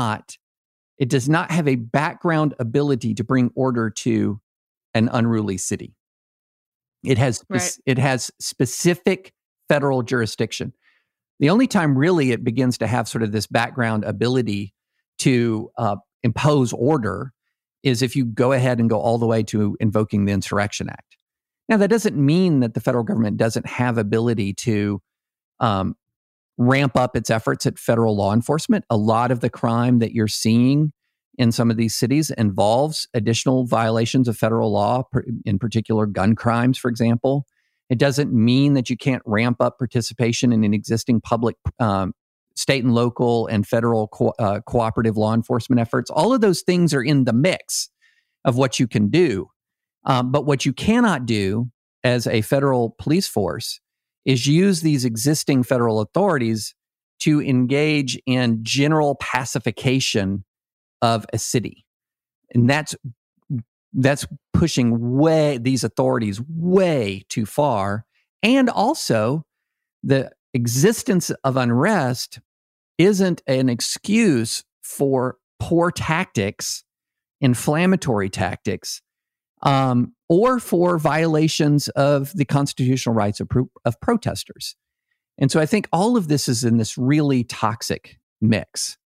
does not have a background ability to bring order to an unruly city. It has specific federal jurisdiction. The only time really it begins to have sort of this background ability to impose order is if you go ahead and go all the way to invoking the Insurrection Act. Now, that doesn't mean that the federal government doesn't have ability to ramp up its efforts at federal law enforcement. A lot of the crime that you're seeing in some of these cities involves additional violations of federal law, in particular gun crimes, for example. It doesn't mean that you can't ramp up participation in an existing public, state and local and federal cooperative law enforcement efforts. All of those things are in the mix of what you can do. But what you cannot do as a federal police force is use these existing federal authorities to engage in general pacification of a city. And that's pushing these authorities way too far. And also, the existence of unrest isn't an excuse for poor tactics, inflammatory tactics, or for violations of the constitutional rights of protesters. And so I think all of this is in this really toxic mix.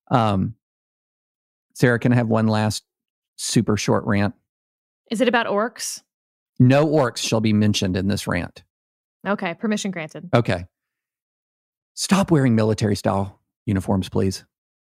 Sarah, can I have one last super short rant? Is it about orcs? No orcs shall be mentioned in this rant. Okay, permission granted. Okay. Stop wearing military-style uniforms, please.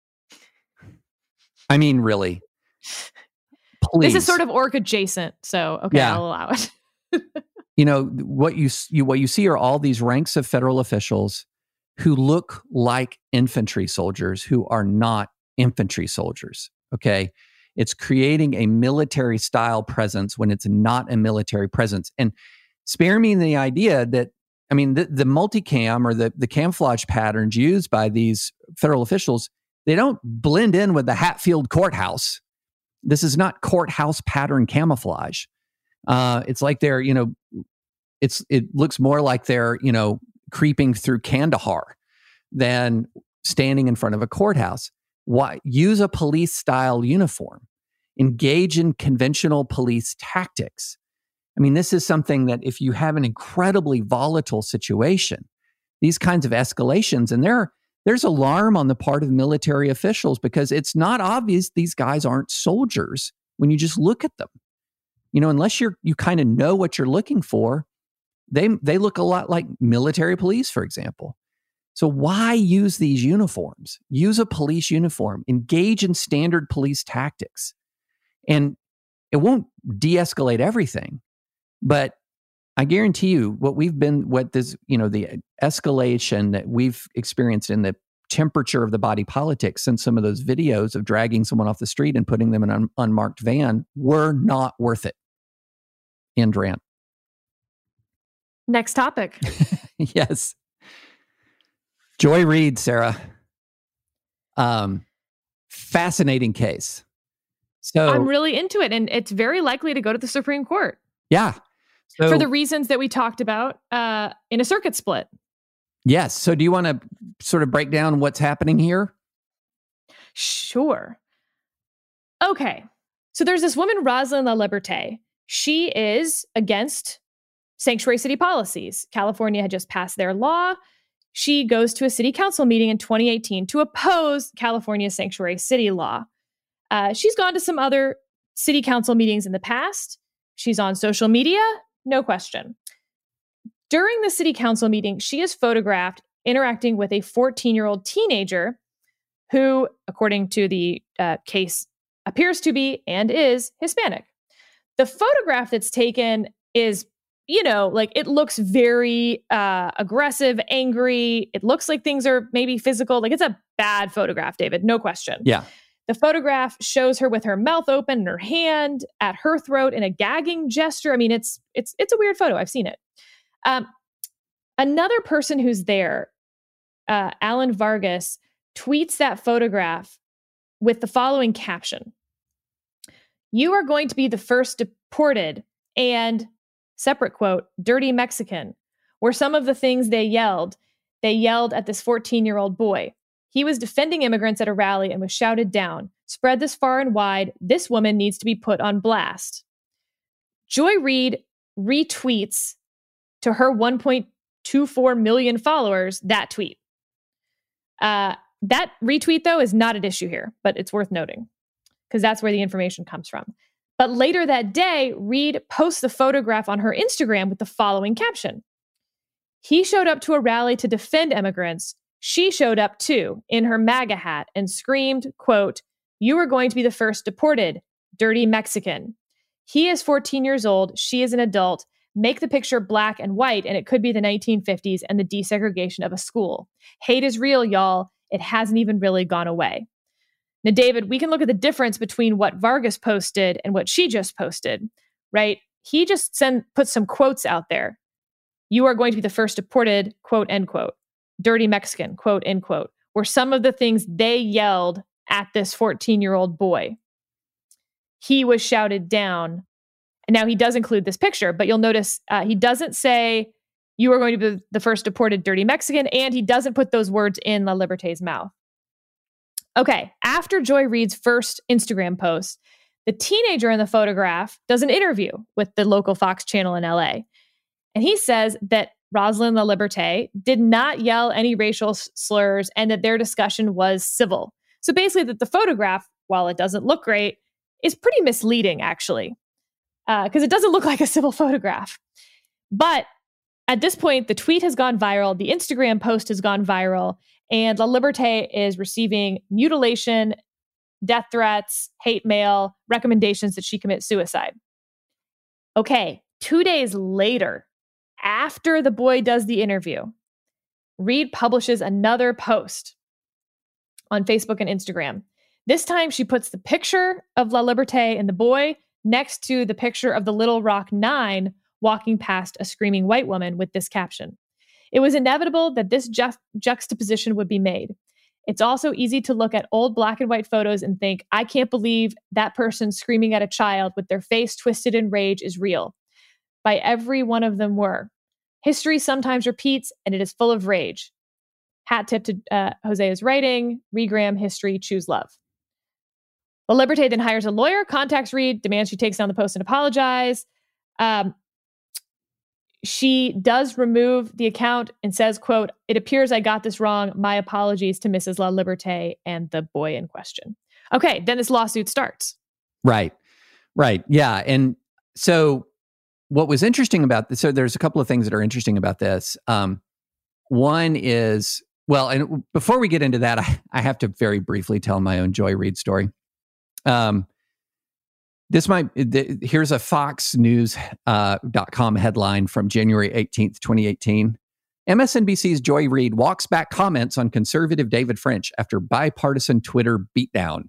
I mean, really. Please. This is sort of orc adjacent, so okay, yeah. I'll allow it. What you see are all these ranks of federal officials who look like infantry soldiers who are not infantry soldiers. Okay, it's creating a military-style presence when it's not a military presence. And spare me the idea that, I mean, the multicam or the camouflage patterns used by these federal officials, they don't blend in with the Hatfield courthouse. This is not courthouse pattern camouflage. It's like they're, it looks more like they're, creeping through Kandahar than standing in front of a courthouse. Why? Use a police style uniform. Engage in conventional police tactics. I mean, this is something that if you have an incredibly volatile situation, these kinds of escalations, and there's alarm on the part of military officials because it's not obvious these guys aren't soldiers when you just look at them. Unless you kind of know what you're looking for, they look a lot like military police, for example. So why use these uniforms? Use a police uniform. Engage in standard police tactics. And it won't de-escalate everything, but I guarantee you the escalation that we've experienced in the temperature of the body politic since some of those videos of dragging someone off the street and putting them in an unmarked van were not worth it. End rant. Next topic. Yes. Joy Reid, Sarah. Fascinating case. So I'm really into it, and it's very likely to go to the Supreme Court. Yeah. So, for the reasons that we talked about in a circuit split. Yes. So do you want to sort of break down what's happening here? Sure. Okay. So there's this woman, Rosalind LaLiberte. She is against sanctuary city policies. California had just passed their law. She goes to a city council meeting in 2018 to oppose California's sanctuary city law. She's gone to some other city council meetings in the past. She's on social media, no question. During the city council meeting, she is photographed interacting with a 14-year-old teenager who, according to the case, appears to be and is Hispanic. The photograph that's taken is, it looks very aggressive, angry. It looks like things are maybe physical. Like, it's a bad photograph, David, no question. Yeah. The photograph shows her with her mouth open and her hand at her throat in a gagging gesture. I mean, it's a weird photo. I've seen it. Another person who's there, Alan Vargas, tweets that photograph with the following caption: "You are going to be the first deported," and separate quote, "dirty Mexican," were some of the things they yelled at this 14-year-old boy. He was defending immigrants at a rally and was shouted down. Spread this far and wide. This woman needs to be put on blast. Joy Reid retweets to her 1.24 million followers that tweet. That retweet, though, is not at issue here, but it's worth noting because that's where the information comes from. But later that day, Reid posts the photograph on her Instagram with the following caption: "He showed up to a rally to defend immigrants. She showed up too, in her MAGA hat, and screamed, quote, 'You are going to be the first deported, dirty Mexican.' He is 14 years old. She is an adult. Make the picture black and white, and it could be the 1950s and the desegregation of a school. Hate is real, y'all. It hasn't even really gone away." Now, David, we can look at the difference between what Vargas posted and what she just posted, right? He just put some quotes out there. "You are going to be the first deported, quote, end quote. Dirty Mexican, quote, end quote," were some of the things they yelled at this 14-year-old boy. He was shouted down. And now he does include this picture, but you'll notice he doesn't say, "You are going to be the first deported dirty Mexican," and he doesn't put those words in LaLiberte's mouth. Okay, after Joy Reid's first Instagram post, the teenager in the photograph does an interview with the local Fox channel in LA. And he says that Rosalind LaLiberte did not yell any racial slurs and that their discussion was civil. So basically that the photograph, while it doesn't look great, is pretty misleading, actually, because it doesn't look like a civil photograph. But at this point, the tweet has gone viral, the Instagram post has gone viral, and LaLiberte is receiving mutilation, death threats, hate mail, recommendations that she commit suicide. Okay, 2 days later, after the boy does the interview, Reid publishes another post on Facebook and Instagram. This time she puts the picture of LaLiberte and the boy next to the picture of the Little Rock Nine walking past a screaming white woman with this caption: It was inevitable that this juxtaposition would be made. It's also easy to look at old black and white photos and think, I can't believe that person screaming at a child with their face twisted in rage is real. By every one of them were. History sometimes repeats, and it is full of rage. Hat tip to Hosea's writing, Reed Graham, History, Choose Love. La Liberté then hires a lawyer, contacts Reed, demands she takes down the post and apologize. She does remove the account and says, quote, "It appears I got this wrong. My apologies to Mrs. La Liberté and the boy in question." Okay, then this lawsuit starts. Right. Yeah. And so what was interesting about this, so there's a couple of things that are interesting about this. One is, well, and before we get into that, I have to very briefly tell my own Joy Reid story. Here's a Fox News.com headline from January 18th, 2018. MSNBC's Joy Reid walks back comments on conservative David French after bipartisan Twitter beatdown.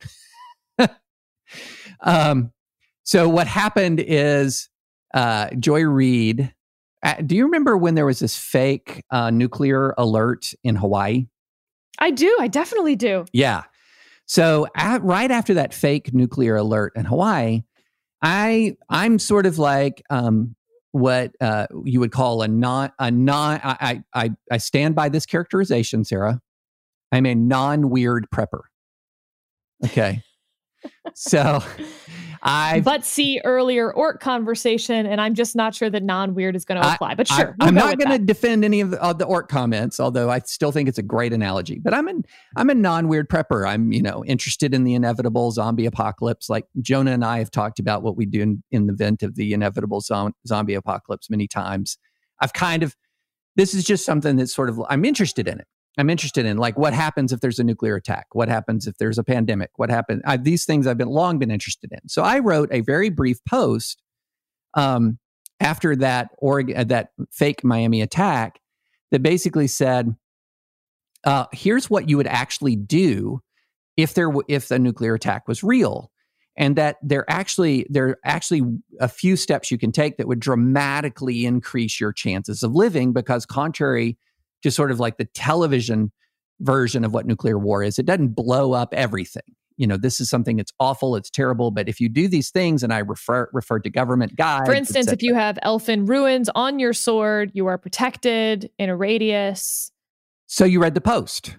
So what happened is Joy Reid, do you remember when there was this fake nuclear alert in Hawaii? I do. I definitely do. Yeah. So right after that fake nuclear alert in Hawaii, I'm sort of like what you would call I stand by this characterization, Sarah. I'm a non-weird prepper. Okay. So but see earlier Orc conversation, and I'm just not sure that non-weird is going to apply. But sure, I'm not going to defend any of the Orc comments, although I still think it's a great analogy. But I'm a non-weird prepper. I'm interested in the inevitable zombie apocalypse. Like Jonah and I have talked about what we do in the event of the inevitable zombie apocalypse many times. This is just something that's sort of, I'm interested in it. I'm interested in, like, what happens if there's a nuclear attack? What happens if there's a pandemic? What happens? These things I've long been interested in. So I wrote a very brief post after that fake Miami attack that basically said, here's what you would actually do if the nuclear attack was real, and that there are actually a few steps you can take that would dramatically increase your chances of living, because contrary to sort of like the television version of what nuclear war is, it doesn't blow up everything. This is something that's awful, it's terrible, but if you do these things, and I referred to government guides. For instance, if you have elfin ruins on your sword, you are protected in a radius. So you read the post.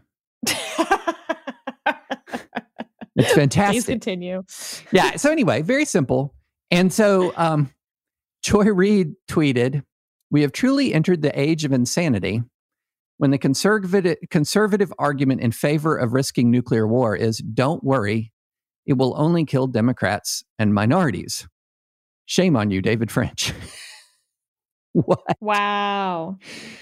It's fantastic. Please continue. Yeah. So anyway, very simple. And so Joy Reid tweeted, "We have truly entered the age of insanity when the conservative argument in favor of risking nuclear war is, don't worry, it will only kill Democrats and minorities. Shame on you, David French." What? Wow.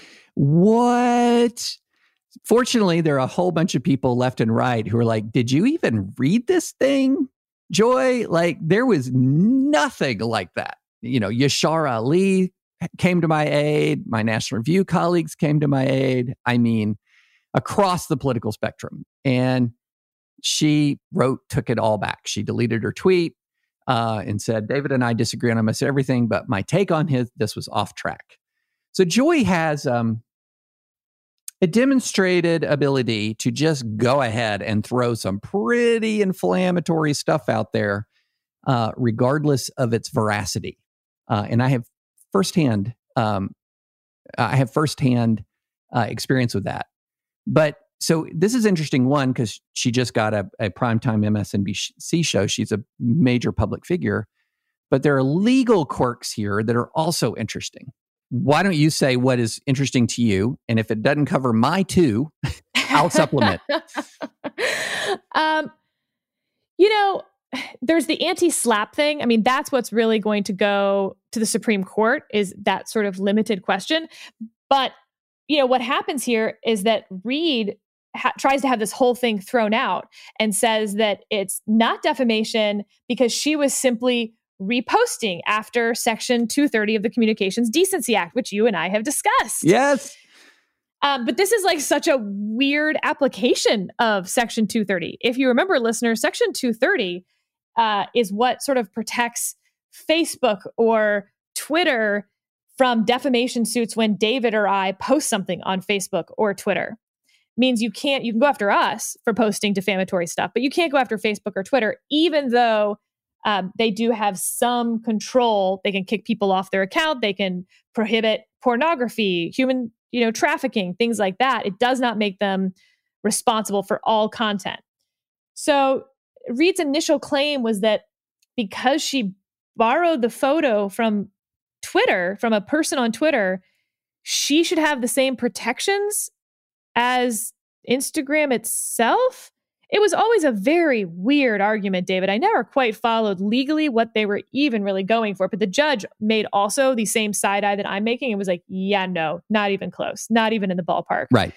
What? Fortunately, there are a whole bunch of people left and right who are like, did you even read this thing, Joy? Like, there was nothing like that. Yashar Ali came to my aid. My National Review colleagues came to my aid. I mean, across the political spectrum. And she took it all back. She deleted her tweet and said, David and I disagree on almost everything, but my take on this was off track. So Joy has a demonstrated ability to just go ahead and throw some pretty inflammatory stuff out there, regardless of its veracity. And I have firsthand experience with that. But so this is interesting, one, because she just got a primetime MSNBC show. She's a major public figure. But there are legal quirks here that are also interesting. Why don't you say what is interesting to you? And if it doesn't cover my two, I'll supplement. There's the anti-SLAPP thing. I mean, that's what's really going to go to the Supreme Court, is that sort of limited question. But, what happens here is that Reid tries to have this whole thing thrown out and says that it's not defamation because she was simply reposting after Section 230 of the Communications Decency Act, which you and I have discussed. Yes. But this is like such a weird application of Section 230. If you remember, listeners, Section 230 is what sort of protects Facebook or Twitter from defamation suits when David or I post something on Facebook or Twitter. Means you can go after us for posting defamatory stuff, but you can't go after Facebook or Twitter, even though they do have some control. They can kick people off their account. They can prohibit pornography, human, trafficking, things like that. It does not make them responsible for all content. So Reed's initial claim was that because she borrowed the photo from Twitter, from a person on Twitter, she should have the same protections as Instagram itself. It was always a very weird argument, David. I never quite followed legally what they were even really going for, but the judge made also the same side eye that I'm making and was like, yeah, no, not even close, not even in the ballpark. Right.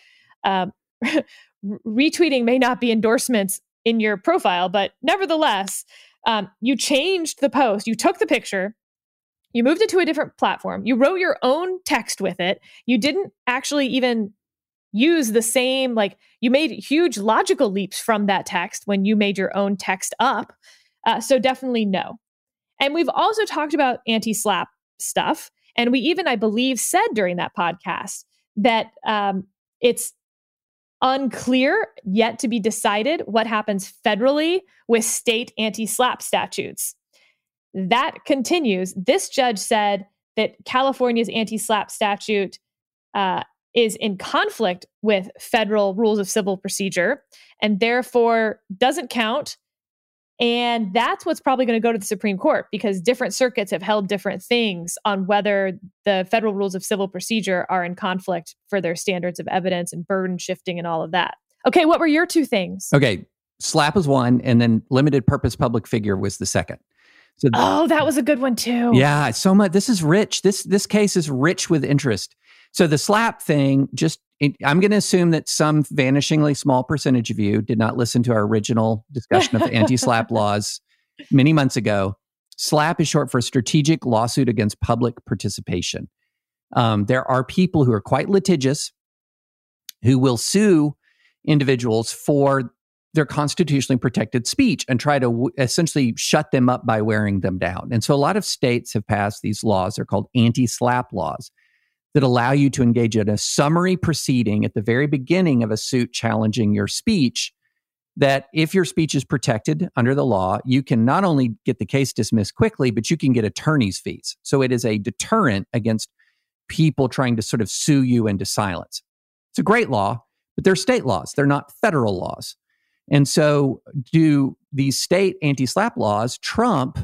Retweeting may not be endorsements in your profile, but nevertheless, you changed the post, you took the picture, you moved it to a different platform, you wrote your own text with it, you didn't actually even use the same, you made huge logical leaps from that text when you made your own text up. So definitely no. And we've also talked about anti-SLAPP stuff. And we even, I believe, said during that podcast that it's unclear, yet to be decided, what happens federally with state anti-SLAPP statutes. That continues. This judge said that California's anti-SLAPP statute is in conflict with federal rules of civil procedure and therefore doesn't count. And that's what's probably going to go to the Supreme Court because different circuits have held different things on whether the federal rules of civil procedure are in conflict for their standards of evidence and burden shifting and all of that. Okay, what were your two things? Okay, SLAPP was one, and then limited purpose public figure was the second. So that was a good one too. Yeah, so much. This is rich. This case is rich with interest. So the SLAPP thing, I'm going to assume that some vanishingly small percentage of you did not listen to our original discussion of anti-SLAPP laws many months ago. SLAPP is short for Strategic Lawsuit Against Public Participation. There are people who are quite litigious who will sue individuals for their constitutionally protected speech and try to essentially shut them up by wearing them down. And so a lot of states have passed these laws. They're called anti-SLAPP laws that allow you to engage in a summary proceeding at the very beginning of a suit challenging your speech, that if your speech is protected under the law, you can not only get the case dismissed quickly, but you can get attorney's fees. So it is a deterrent against people trying to sort of sue you into silence. It's a great law, but they're state laws. They're not federal laws. And so do these state anti-SLAPP laws trump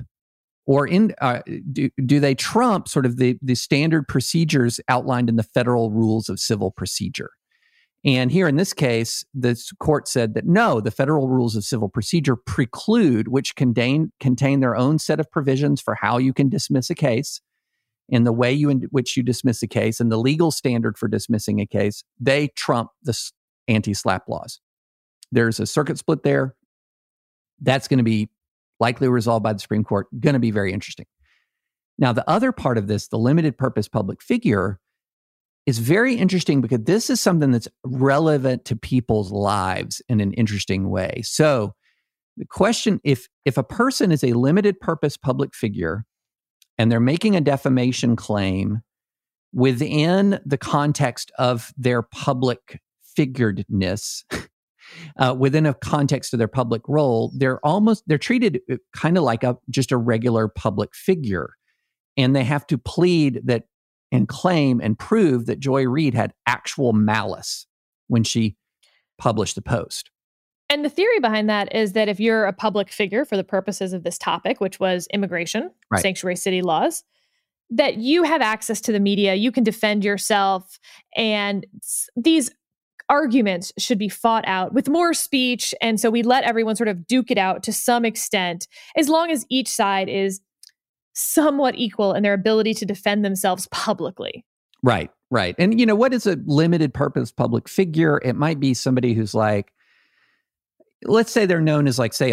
do they trump sort of the standard procedures outlined in the federal rules of civil procedure? And here in this case, the court said that no, the federal rules of civil procedure preclude, which contain their own set of provisions for how you can dismiss a case and the way in which you dismiss a case and the legal standard for dismissing a case, they trump the anti-SLAPP laws. There's a circuit split there. That's going to be likely resolved by the Supreme Court, going to be very interesting. Now, the other part of this, the limited purpose public figure, is very interesting because this is something that's relevant to people's lives in an interesting way. So the question, if a person is a limited purpose public figure and they're making a defamation claim within the context of their public figuredness, within a context of their public role, they're treated kind of like just a regular public figure. And they have to plead that and claim and prove that Joy Reid had actual malice when she published the post. And the theory behind that is that if you're a public figure for the purposes of this topic, which was immigration, right, sanctuary city laws, that you have access to the media, you can defend yourself, and these arguments should be fought out with more speech. And so we let everyone sort of duke it out to some extent, as long as each side is somewhat equal in their ability to defend themselves publicly. Right, right. And, what is a limited purpose public figure? It might be somebody who's like, let's say they're known as like, say,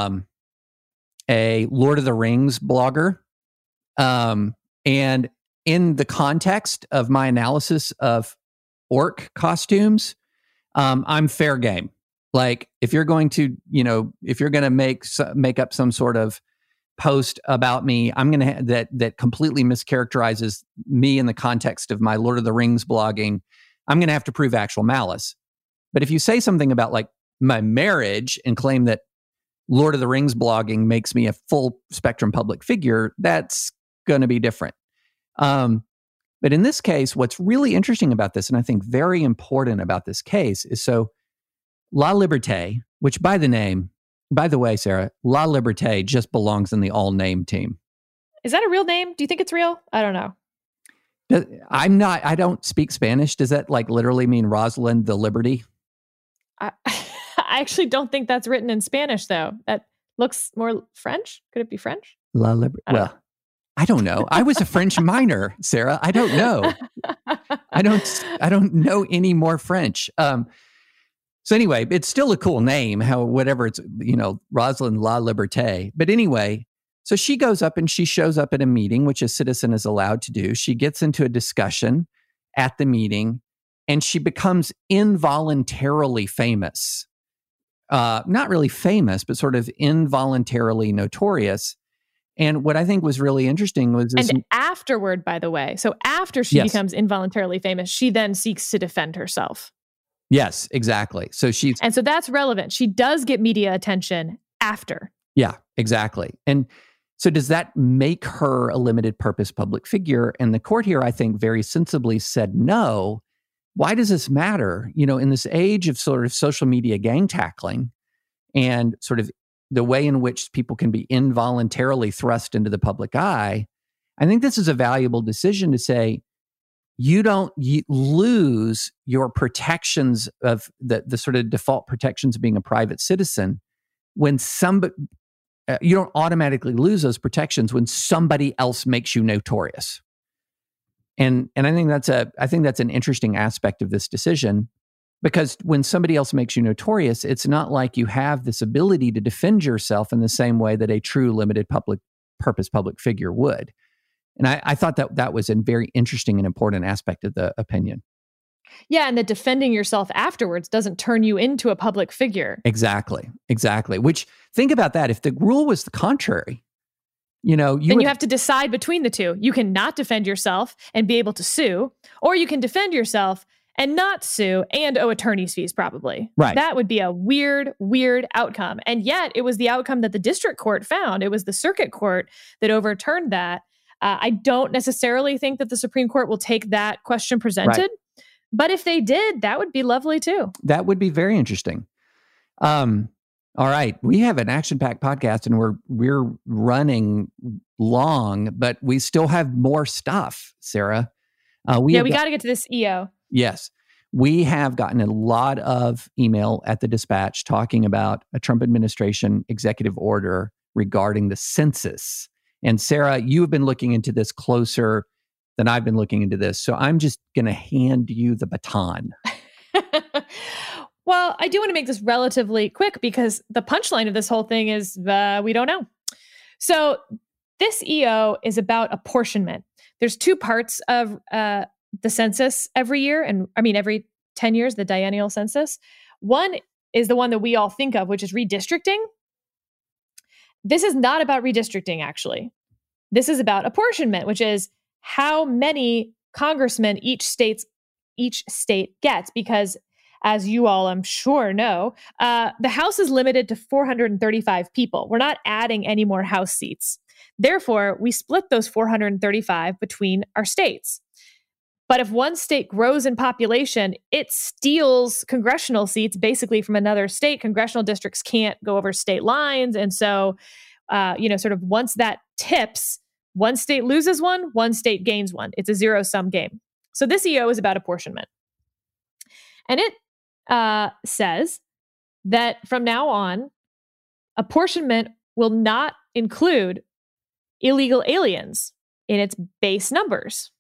a Lord of the Rings blogger. And in the context of my analysis of orc costumes, I'm fair game. Like if you're going to, make up some sort of post about me, I'm going to that completely mischaracterizes me in the context of my Lord of the Rings blogging, I'm going to have to prove actual malice. But if you say something about like my marriage and claim that Lord of the Rings blogging makes me a full spectrum public figure, that's going to be different. But in this case, what's really interesting about this, and I think very important about this case, is so La Liberté, which by the way, Sarah, La Liberté just belongs in the all name team. Is that a real name? Do you think it's real? I don't know. I don't speak Spanish. Does that like literally mean Rosalind the Liberty? I actually don't think that's written in Spanish, though. That looks more French. Could it be French? La Liberté. Well, I don't know. I was a French minor, Sarah. I don't know. I don't know any more French. So anyway, it's still a cool name, whatever it's, Rosalind La Liberté. But anyway, so she goes up and she shows up at a meeting, which a citizen is allowed to do. She gets into a discussion at the meeting and she becomes involuntarily famous. Not really famous, but sort of involuntarily notorious. And what I think was really interesting was this. And afterward, by the way, so after she becomes involuntarily famous, she then seeks to defend herself. Yes, exactly. And so that's relevant. She does get media attention after. Yeah, exactly. And so does that make her a limited purpose public figure? And the court here, I think, very sensibly said no. Why does this matter? In this age of sort of social media gang tackling and sort of the way in which people can be involuntarily thrust into the public eye, I think this is a valuable decision to say, you don't lose your protections of the sort of default protections of being a private citizen when you don't automatically lose those protections when somebody else makes you notorious. And I think that's an interesting aspect of this decision, because when somebody else makes you notorious, it's not like you have this ability to defend yourself in the same way that a true limited public purpose public figure would. And I thought that was a very interesting and important aspect of the opinion. Yeah, and that defending yourself afterwards doesn't turn you into a public figure. Exactly. Which, think about that. If the rule was the contrary, you have to decide between the two. You can not defend yourself and be able to sue, or you can defend yourself and not sue and owe attorney's fees, probably. Right. That would be a weird outcome. And yet it was the outcome that the district court found. It was the circuit court that overturned that. I don't necessarily think that the Supreme Court will take that question presented. Right. But if they did, that would be lovely too. That would be very interesting. All right. We have an action-packed podcast and we're running long, but we still have more stuff, Sarah. We got to get to this EO. Yes. We have gotten a lot of email at the Dispatch talking about a Trump administration executive order regarding the census. And Sarah, you have been looking into this closer than I've been looking into this. So I'm just going to hand you the baton. Well, I do want to make this relatively quick because the punchline of this whole thing is we don't know. So this EO is about apportionment. There's two parts of the census every year. And I mean, every 10 years, the biennial census. One is the one that we all think of, which is redistricting. This is not about redistricting, actually. This is about apportionment, which is how many congressmen each state gets, because as you all, I'm sure, know, the House is limited to 435 people. We're not adding any more House seats. Therefore, we split those 435 between our states. But if one state grows in population, it steals congressional seats basically from another state. Congressional districts can't go over state lines. And so, sort of once that tips, one state loses one state gains one. It's a zero-sum game. So this EO is about apportionment. And it says that from now on, apportionment will not include illegal aliens in its base numbers.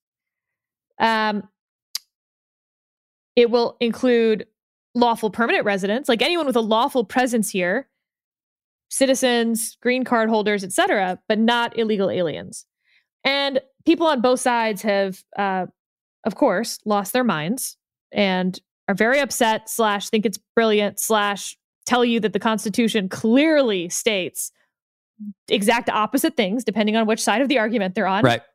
It will include lawful permanent residents, like anyone with a lawful presence here, citizens, green card holders, etc., but not illegal aliens. And people on both sides have, of course, lost their minds and are very upset / think it's brilliant / tell you that the Constitution clearly states exact opposite things, depending on which side of the argument they're on. Right.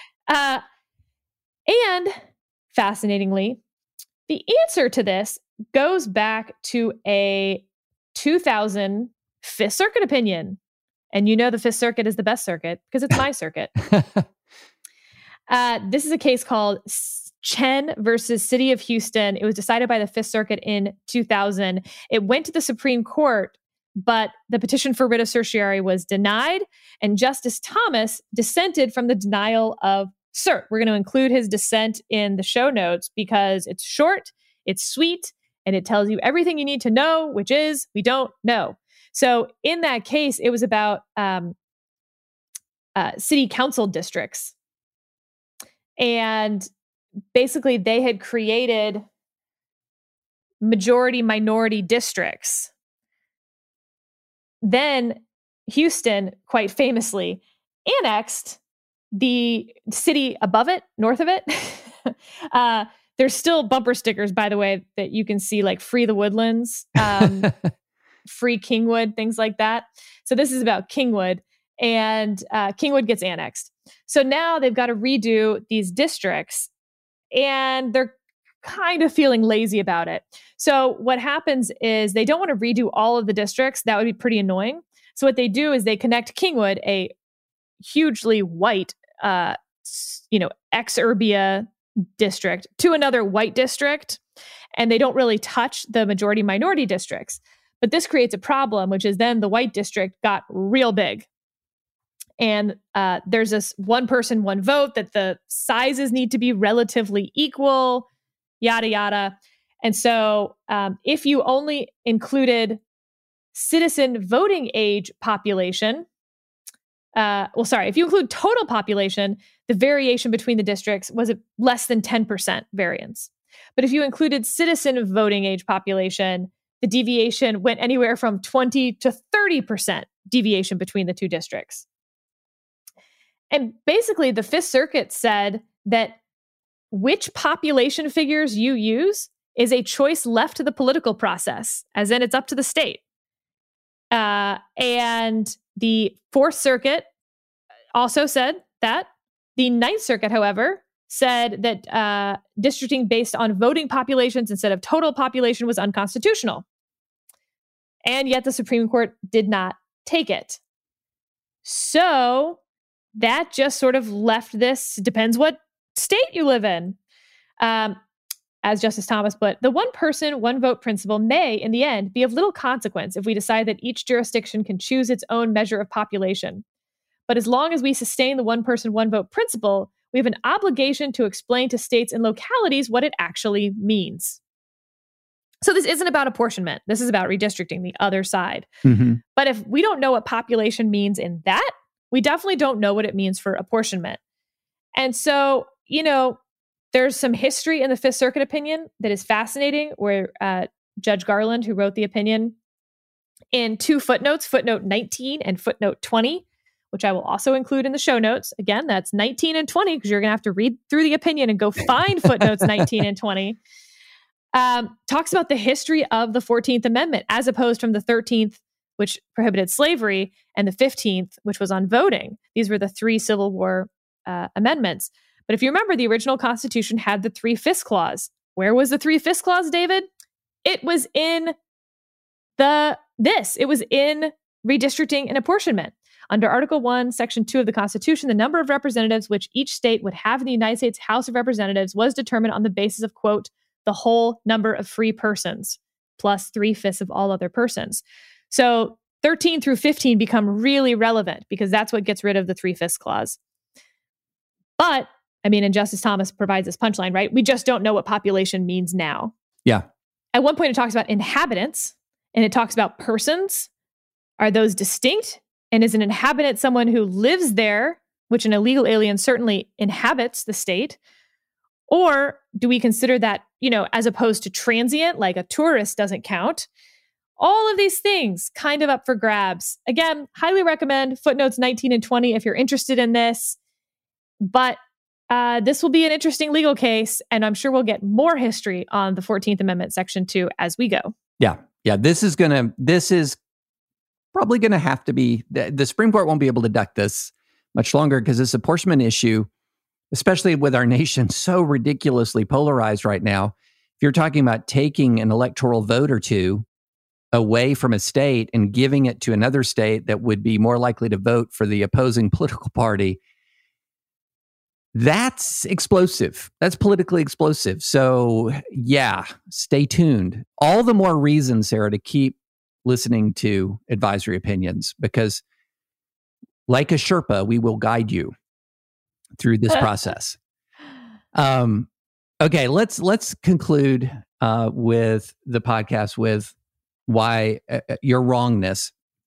And fascinatingly, the answer to this goes back to a 2000 Fifth Circuit opinion. And you know the Fifth Circuit is the best circuit because it's my circuit. This is a case called Chen versus City of Houston. It was decided by the Fifth Circuit in 2000. It went to the Supreme Court, but the petition for writ of certiorari was denied, and Justice Thomas dissented from the denial of cert. We're going to include his dissent in the show notes because it's short, it's sweet, and it tells you everything you need to know, which is we don't know. So in that case, it was about city council districts. And basically, they had created majority-minority districts. Then Houston, quite famously, annexed the city above it, north of it. There's still bumper stickers, by the way, that you can see, like Free the Woodlands, Free Kingwood, things like that. So this is about Kingwood, and Kingwood gets annexed. So now they've got to redo these districts, and they're kind of feeling lazy about it. So what happens is they don't want to redo all of the districts. That would be pretty annoying. So what they do is they connect Kingwood, a hugely white, exurbia district, to another white district, and they don't really touch the majority minority districts. But this creates a problem, which is then the white district got real big. And there's this one person, one vote, that the sizes need to be relatively equal, yada, yada. And so if you only included citizen voting age population, if you include total population, the variation between the districts was less than 10% variance. But if you included citizen voting age population, the deviation went anywhere from 20 to 30% deviation between the two districts. And basically, the Fifth Circuit said that which population figures you use is a choice left to the political process, as in it's up to the state. And the Fourth Circuit also said that. The Ninth Circuit, however, said that districting based on voting populations instead of total population was unconstitutional. And yet the Supreme Court did not take it. So that just sort of left this, depends what state you live in. As Justice Thomas put, the one person, one vote principle may, in the end, be of little consequence if we decide that each jurisdiction can choose its own measure of population. But as long as we sustain the one person, one vote principle, we have an obligation to explain to states and localities what it actually means. So this isn't about apportionment. This is about redistricting, the other side. Mm-hmm. But if we don't know what population means in that, we definitely don't know what it means for apportionment. And so, there's some history in the Fifth Circuit opinion that is fascinating, where Judge Garland, who wrote the opinion, in two footnotes, footnote 19 and footnote 20, which I will also include in the show notes. Again, that's 19 and 20, because you're going to have to read through the opinion and go find footnotes 19 and 20. Talks about the history of the 14th Amendment, as opposed from the 13th, which prohibited slavery, and the 15th, which was on voting. These were the three Civil War amendments. But if you remember, the original Constitution had the 3/5 clause. Where was the 3/5 clause, David? It was in it was in redistricting and apportionment. Under Article 1, Section 2 of the Constitution, the number of representatives which each state would have in the United States House of Representatives was determined on the basis of, quote, the whole number of free persons, plus 3/5 of all other persons. So 13 through 15 become really relevant because that's what gets rid of the 3/5 clause. But, and Justice Thomas provides this punchline, right? We just don't know what population means now. Yeah. At one point, it talks about inhabitants, and it talks about persons. Are those distinct? And is an inhabitant someone who lives there, which an illegal alien certainly inhabits the state? Or do we consider that, as opposed to transient, like a tourist doesn't count? All of these things kind of up for grabs. Again, highly recommend footnotes 19 and 20 if you're interested in this. But this will be an interesting legal case, and I'm sure we'll get more history on the 14th Amendment, Section 2 as we go. Yeah. This is probably going to have to be, the Supreme Court won't be able to duck this much longer because this apportionment issue, especially with our nation so ridiculously polarized right now, if you're talking about taking an electoral vote or two away from a state and giving it to another state that would be more likely to vote for the opposing political party, that's explosive. That's politically explosive. So yeah, stay tuned. All the more reason, Sarah, to keep listening to Advisory Opinions, because like a Sherpa, we will guide you through this process. Okay, let's conclude with the podcast with why your wrongness.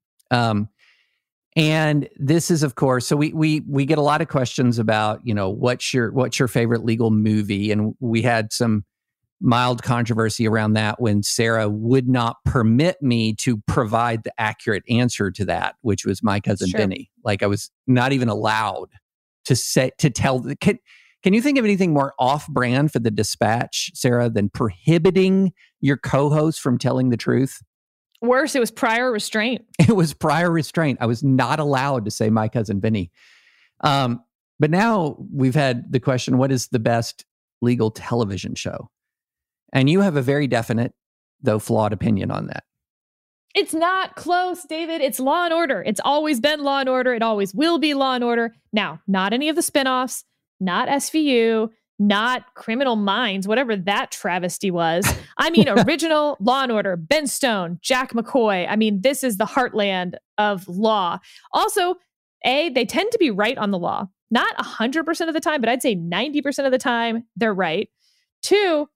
And this is, of course, so we get a lot of questions about, what's your favorite legal movie, and we had some mild controversy around that when Sarah would not permit me to provide the accurate answer to that, which was My Cousin Vinny. Like, I was not even allowed to tell. Can you think of anything more off-brand for the Dispatch, Sarah, than prohibiting your co-host from telling the truth? Worse, it was prior restraint. It was prior restraint. I was not allowed to say My Cousin Vinny. But now we've had the question, what is the best legal television show? And you have a very definite, though flawed, opinion on that. It's not close, David. It's Law and Order. It's always been Law and Order. It always will be Law and Order. Now, not any of the spinoffs, not SVU, not Criminal Minds, whatever that travesty was. I mean, original Law and Order, Ben Stone, Jack McCoy. I mean, this is the heartland of law. Also, they tend to be right on the law. Not 100% of the time, but I'd say 90% of the time, they're right. Two,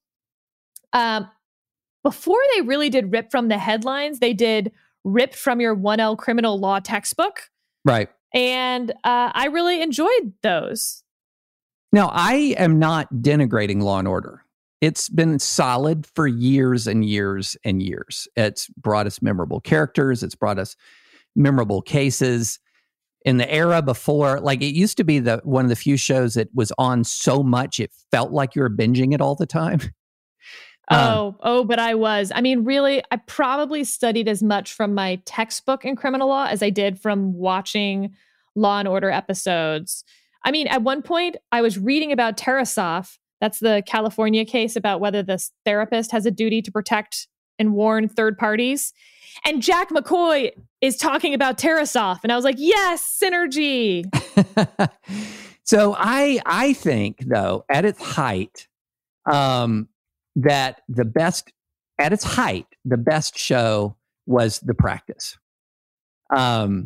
before they really did rip from the headlines, they did rip from your 1L criminal law textbook. Right. And I really enjoyed those. Now, I am not denigrating Law and Order. It's been solid for years and years and years. It's brought us memorable characters. It's brought us memorable cases. In the era before, like, it used to be one of the few shows that was on so much it felt like you were binging it all the time. But I was. I mean, really, I probably studied as much from my textbook in criminal law as I did from watching Law and Order episodes. I mean, at one point, I was reading about Tarasoff. That's the California case about whether the therapist has a duty to protect and warn third parties. And Jack McCoy is talking about Tarasoff. And I was like, yes, synergy. So I think, though, at its height, that the best show was The Practice. And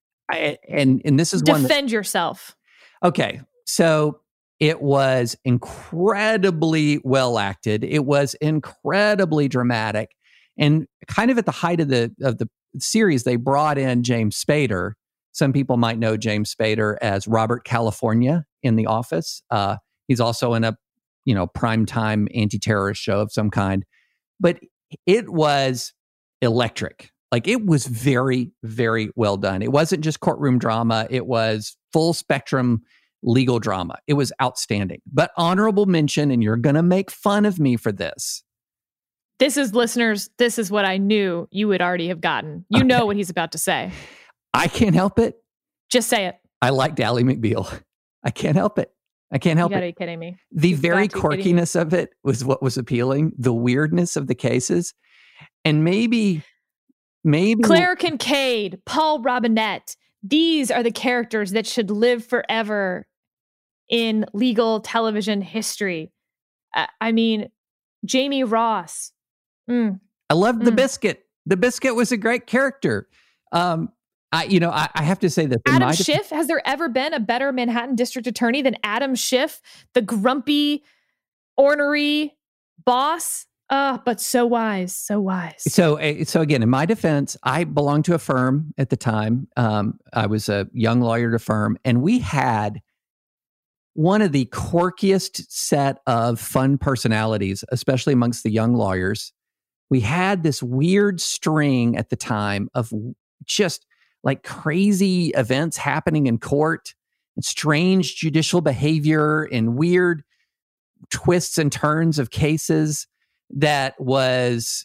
this is defend yourself. Okay, so it was incredibly well acted. It was incredibly dramatic, and kind of at the height of the series, they brought in James Spader. Some people might know James Spader as Robert California in The Office. He's also in a primetime anti-terrorist show of some kind. But it was electric. Like, it was very, very well done. It wasn't just courtroom drama. It was full spectrum legal drama. It was outstanding. But honorable mention, and you're going to make fun of me for this. This is, listeners, this is what I knew you would already have gotten. You know what he's about to say. I can't help it. Just say it. I liked Ally McBeal. I can't help it. I can't help it. You gotta be kidding me. The very quirkiness of it was what was appealing. The weirdness of the cases. And maybe Claire Kincaid, Paul Robinette. These are the characters that should live forever in legal television history. I mean, Jamie Ross. I loved The Biscuit. The Biscuit was a great character. I have to say that Adam Schiff, has there ever been a better Manhattan District Attorney than Adam Schiff, the grumpy, ornery boss? But so wise, so wise. So again, in my defense, I belonged to a firm at the time. I was a young lawyer at a firm, and we had one of the quirkiest set of fun personalities, especially amongst the young lawyers. We had this weird string at the time of just like crazy events happening in court and strange judicial behavior and weird twists and turns of cases that was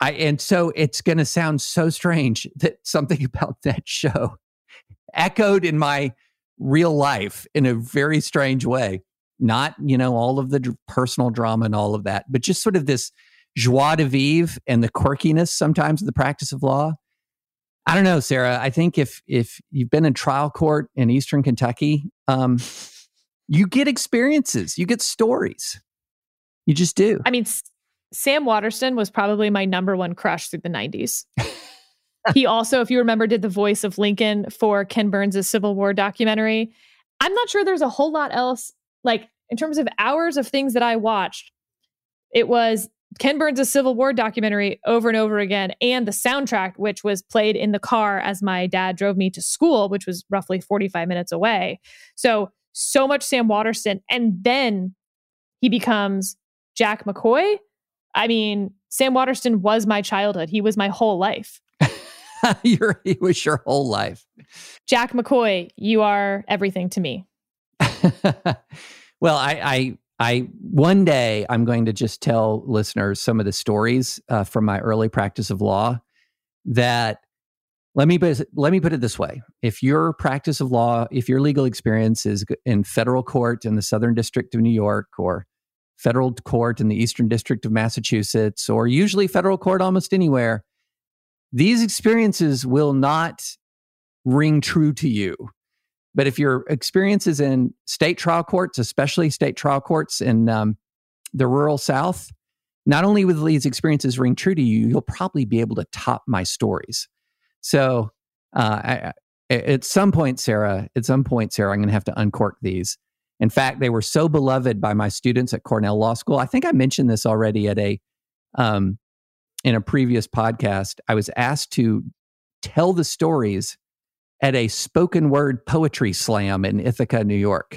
And so it's going to sound so strange that something about that show echoed in my real life in a very strange way. Not, all of the personal drama and all of that, but just sort of this joie de vivre and the quirkiness sometimes of the practice of law. I don't know, Sarah. I think if you've been in trial court in Eastern Kentucky, you get experiences, you get stories. You just do. I mean, Sam Waterston was probably my number one crush through the 90s. He also, if you remember, did the voice of Lincoln for Ken Burns' Civil War documentary. I'm not sure there's a whole lot else, like in terms of hours of things that I watched. It was Ken Burns' Civil War documentary over and over again, and the soundtrack, which was played in the car as my dad drove me to school, which was roughly 45 minutes away. So much Sam Waterston. And then he becomes Jack McCoy. I mean, Sam Waterston was my childhood. He was my whole life. He was your whole life. Jack McCoy, you are everything to me. Well, I one day I'm going to just tell listeners some of the stories from my early practice of law that let me put it this way. If your practice of law, if your legal experience is in federal court in the Southern District of New York or federal court in the Eastern District of Massachusetts, or usually federal court almost anywhere, these experiences will not ring true to you. But if your experience is in state trial courts, especially state trial courts in the rural South, not only will these experiences ring true to you, you'll probably be able to top my stories. So at some point, Sarah, I'm going to have to uncork these. In fact, they were so beloved by my students at Cornell Law School. I think I mentioned this already at in a previous podcast. I was asked to tell the stories at a spoken word poetry slam in Ithaca, New York.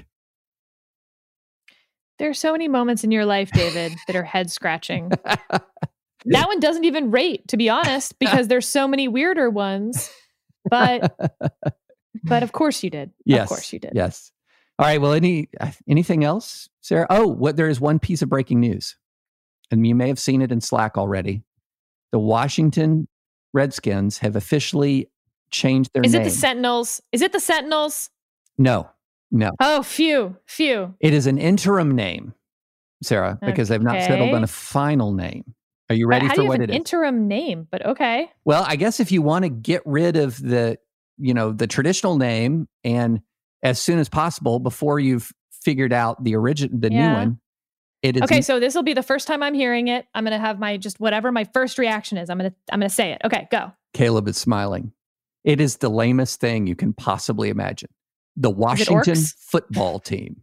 There are so many moments in your life, David, that are head scratching. That one doesn't even rate, to be honest, because there's so many weirder ones. But of course you did. Yes. Of course you did. Yes. All right. Well, anything else, Sarah? Oh, there is one piece of breaking news, and you may have seen it in Slack already. The Washington Redskins have officially changed their name. Is it the Sentinels? Is it the Sentinels? No. Oh, phew. It is an interim name, Sarah, because they've not settled on a final name. Are you ready for what it is? Interim name, but okay. Well, I guess if you want to get rid of the traditional name, and as soon as possible before you've figured out the new one, it is okay. So this will be the first time I'm hearing it. I'm going to have whatever my first reaction is. I'm going to say it. Okay, go. Caleb is smiling. It is the lamest thing you can possibly imagine. The Washington football team.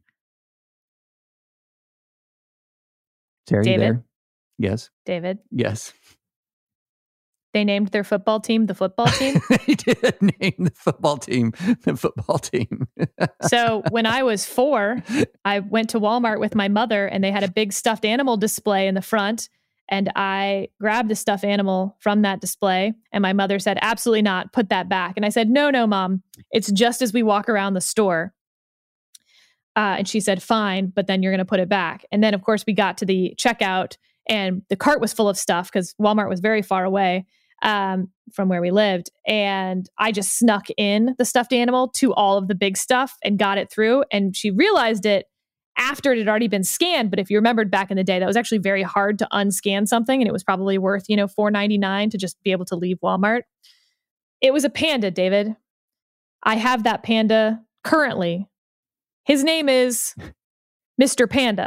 Sarah, David? You there? Yes. David? Yes. They named their football team the football team? They did name the football team the football team. So when I was 4, I went to Walmart with my mother, and they had a big stuffed animal display in the front. And I grabbed a stuffed animal from that display, and my mother said, absolutely not, put that back. And I said, no, Mom, it's just as we walk around the store. And she said, fine, but then you're going to put it back. And then, of course, we got to the checkout, and the cart was full of stuff because Walmart was very far away from where we lived. And I just snuck in the stuffed animal to all of the big stuff and got it through. And she realized it after it had already been scanned. But if you remembered back in the day, that was actually very hard to unscan something. And it was probably worth, $4.99 to just be able to leave Walmart. It was a panda, David. I have that panda currently. His name is Mr. Panda.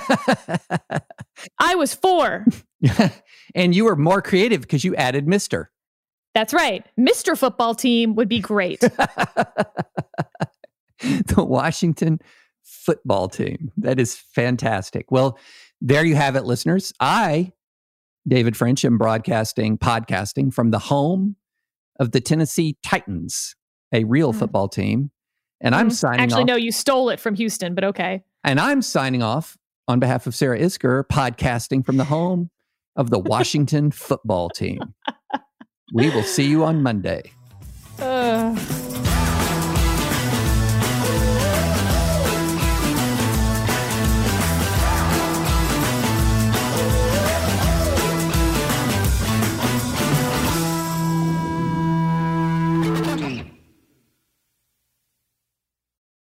I was 4. And you were more creative because you added Mr. That's right. Mr. Football Team would be great. The Washington Football Team. That is fantastic. Well, there you have it, listeners. I, David French, am podcasting from the home of the Tennessee Titans, a real football team. And I'm signing off. Actually, no, you stole it from Houston, but okay. And I'm signing off on behalf of Sarah Isker, podcasting from the home of the Washington Football Team. We will see you on Monday.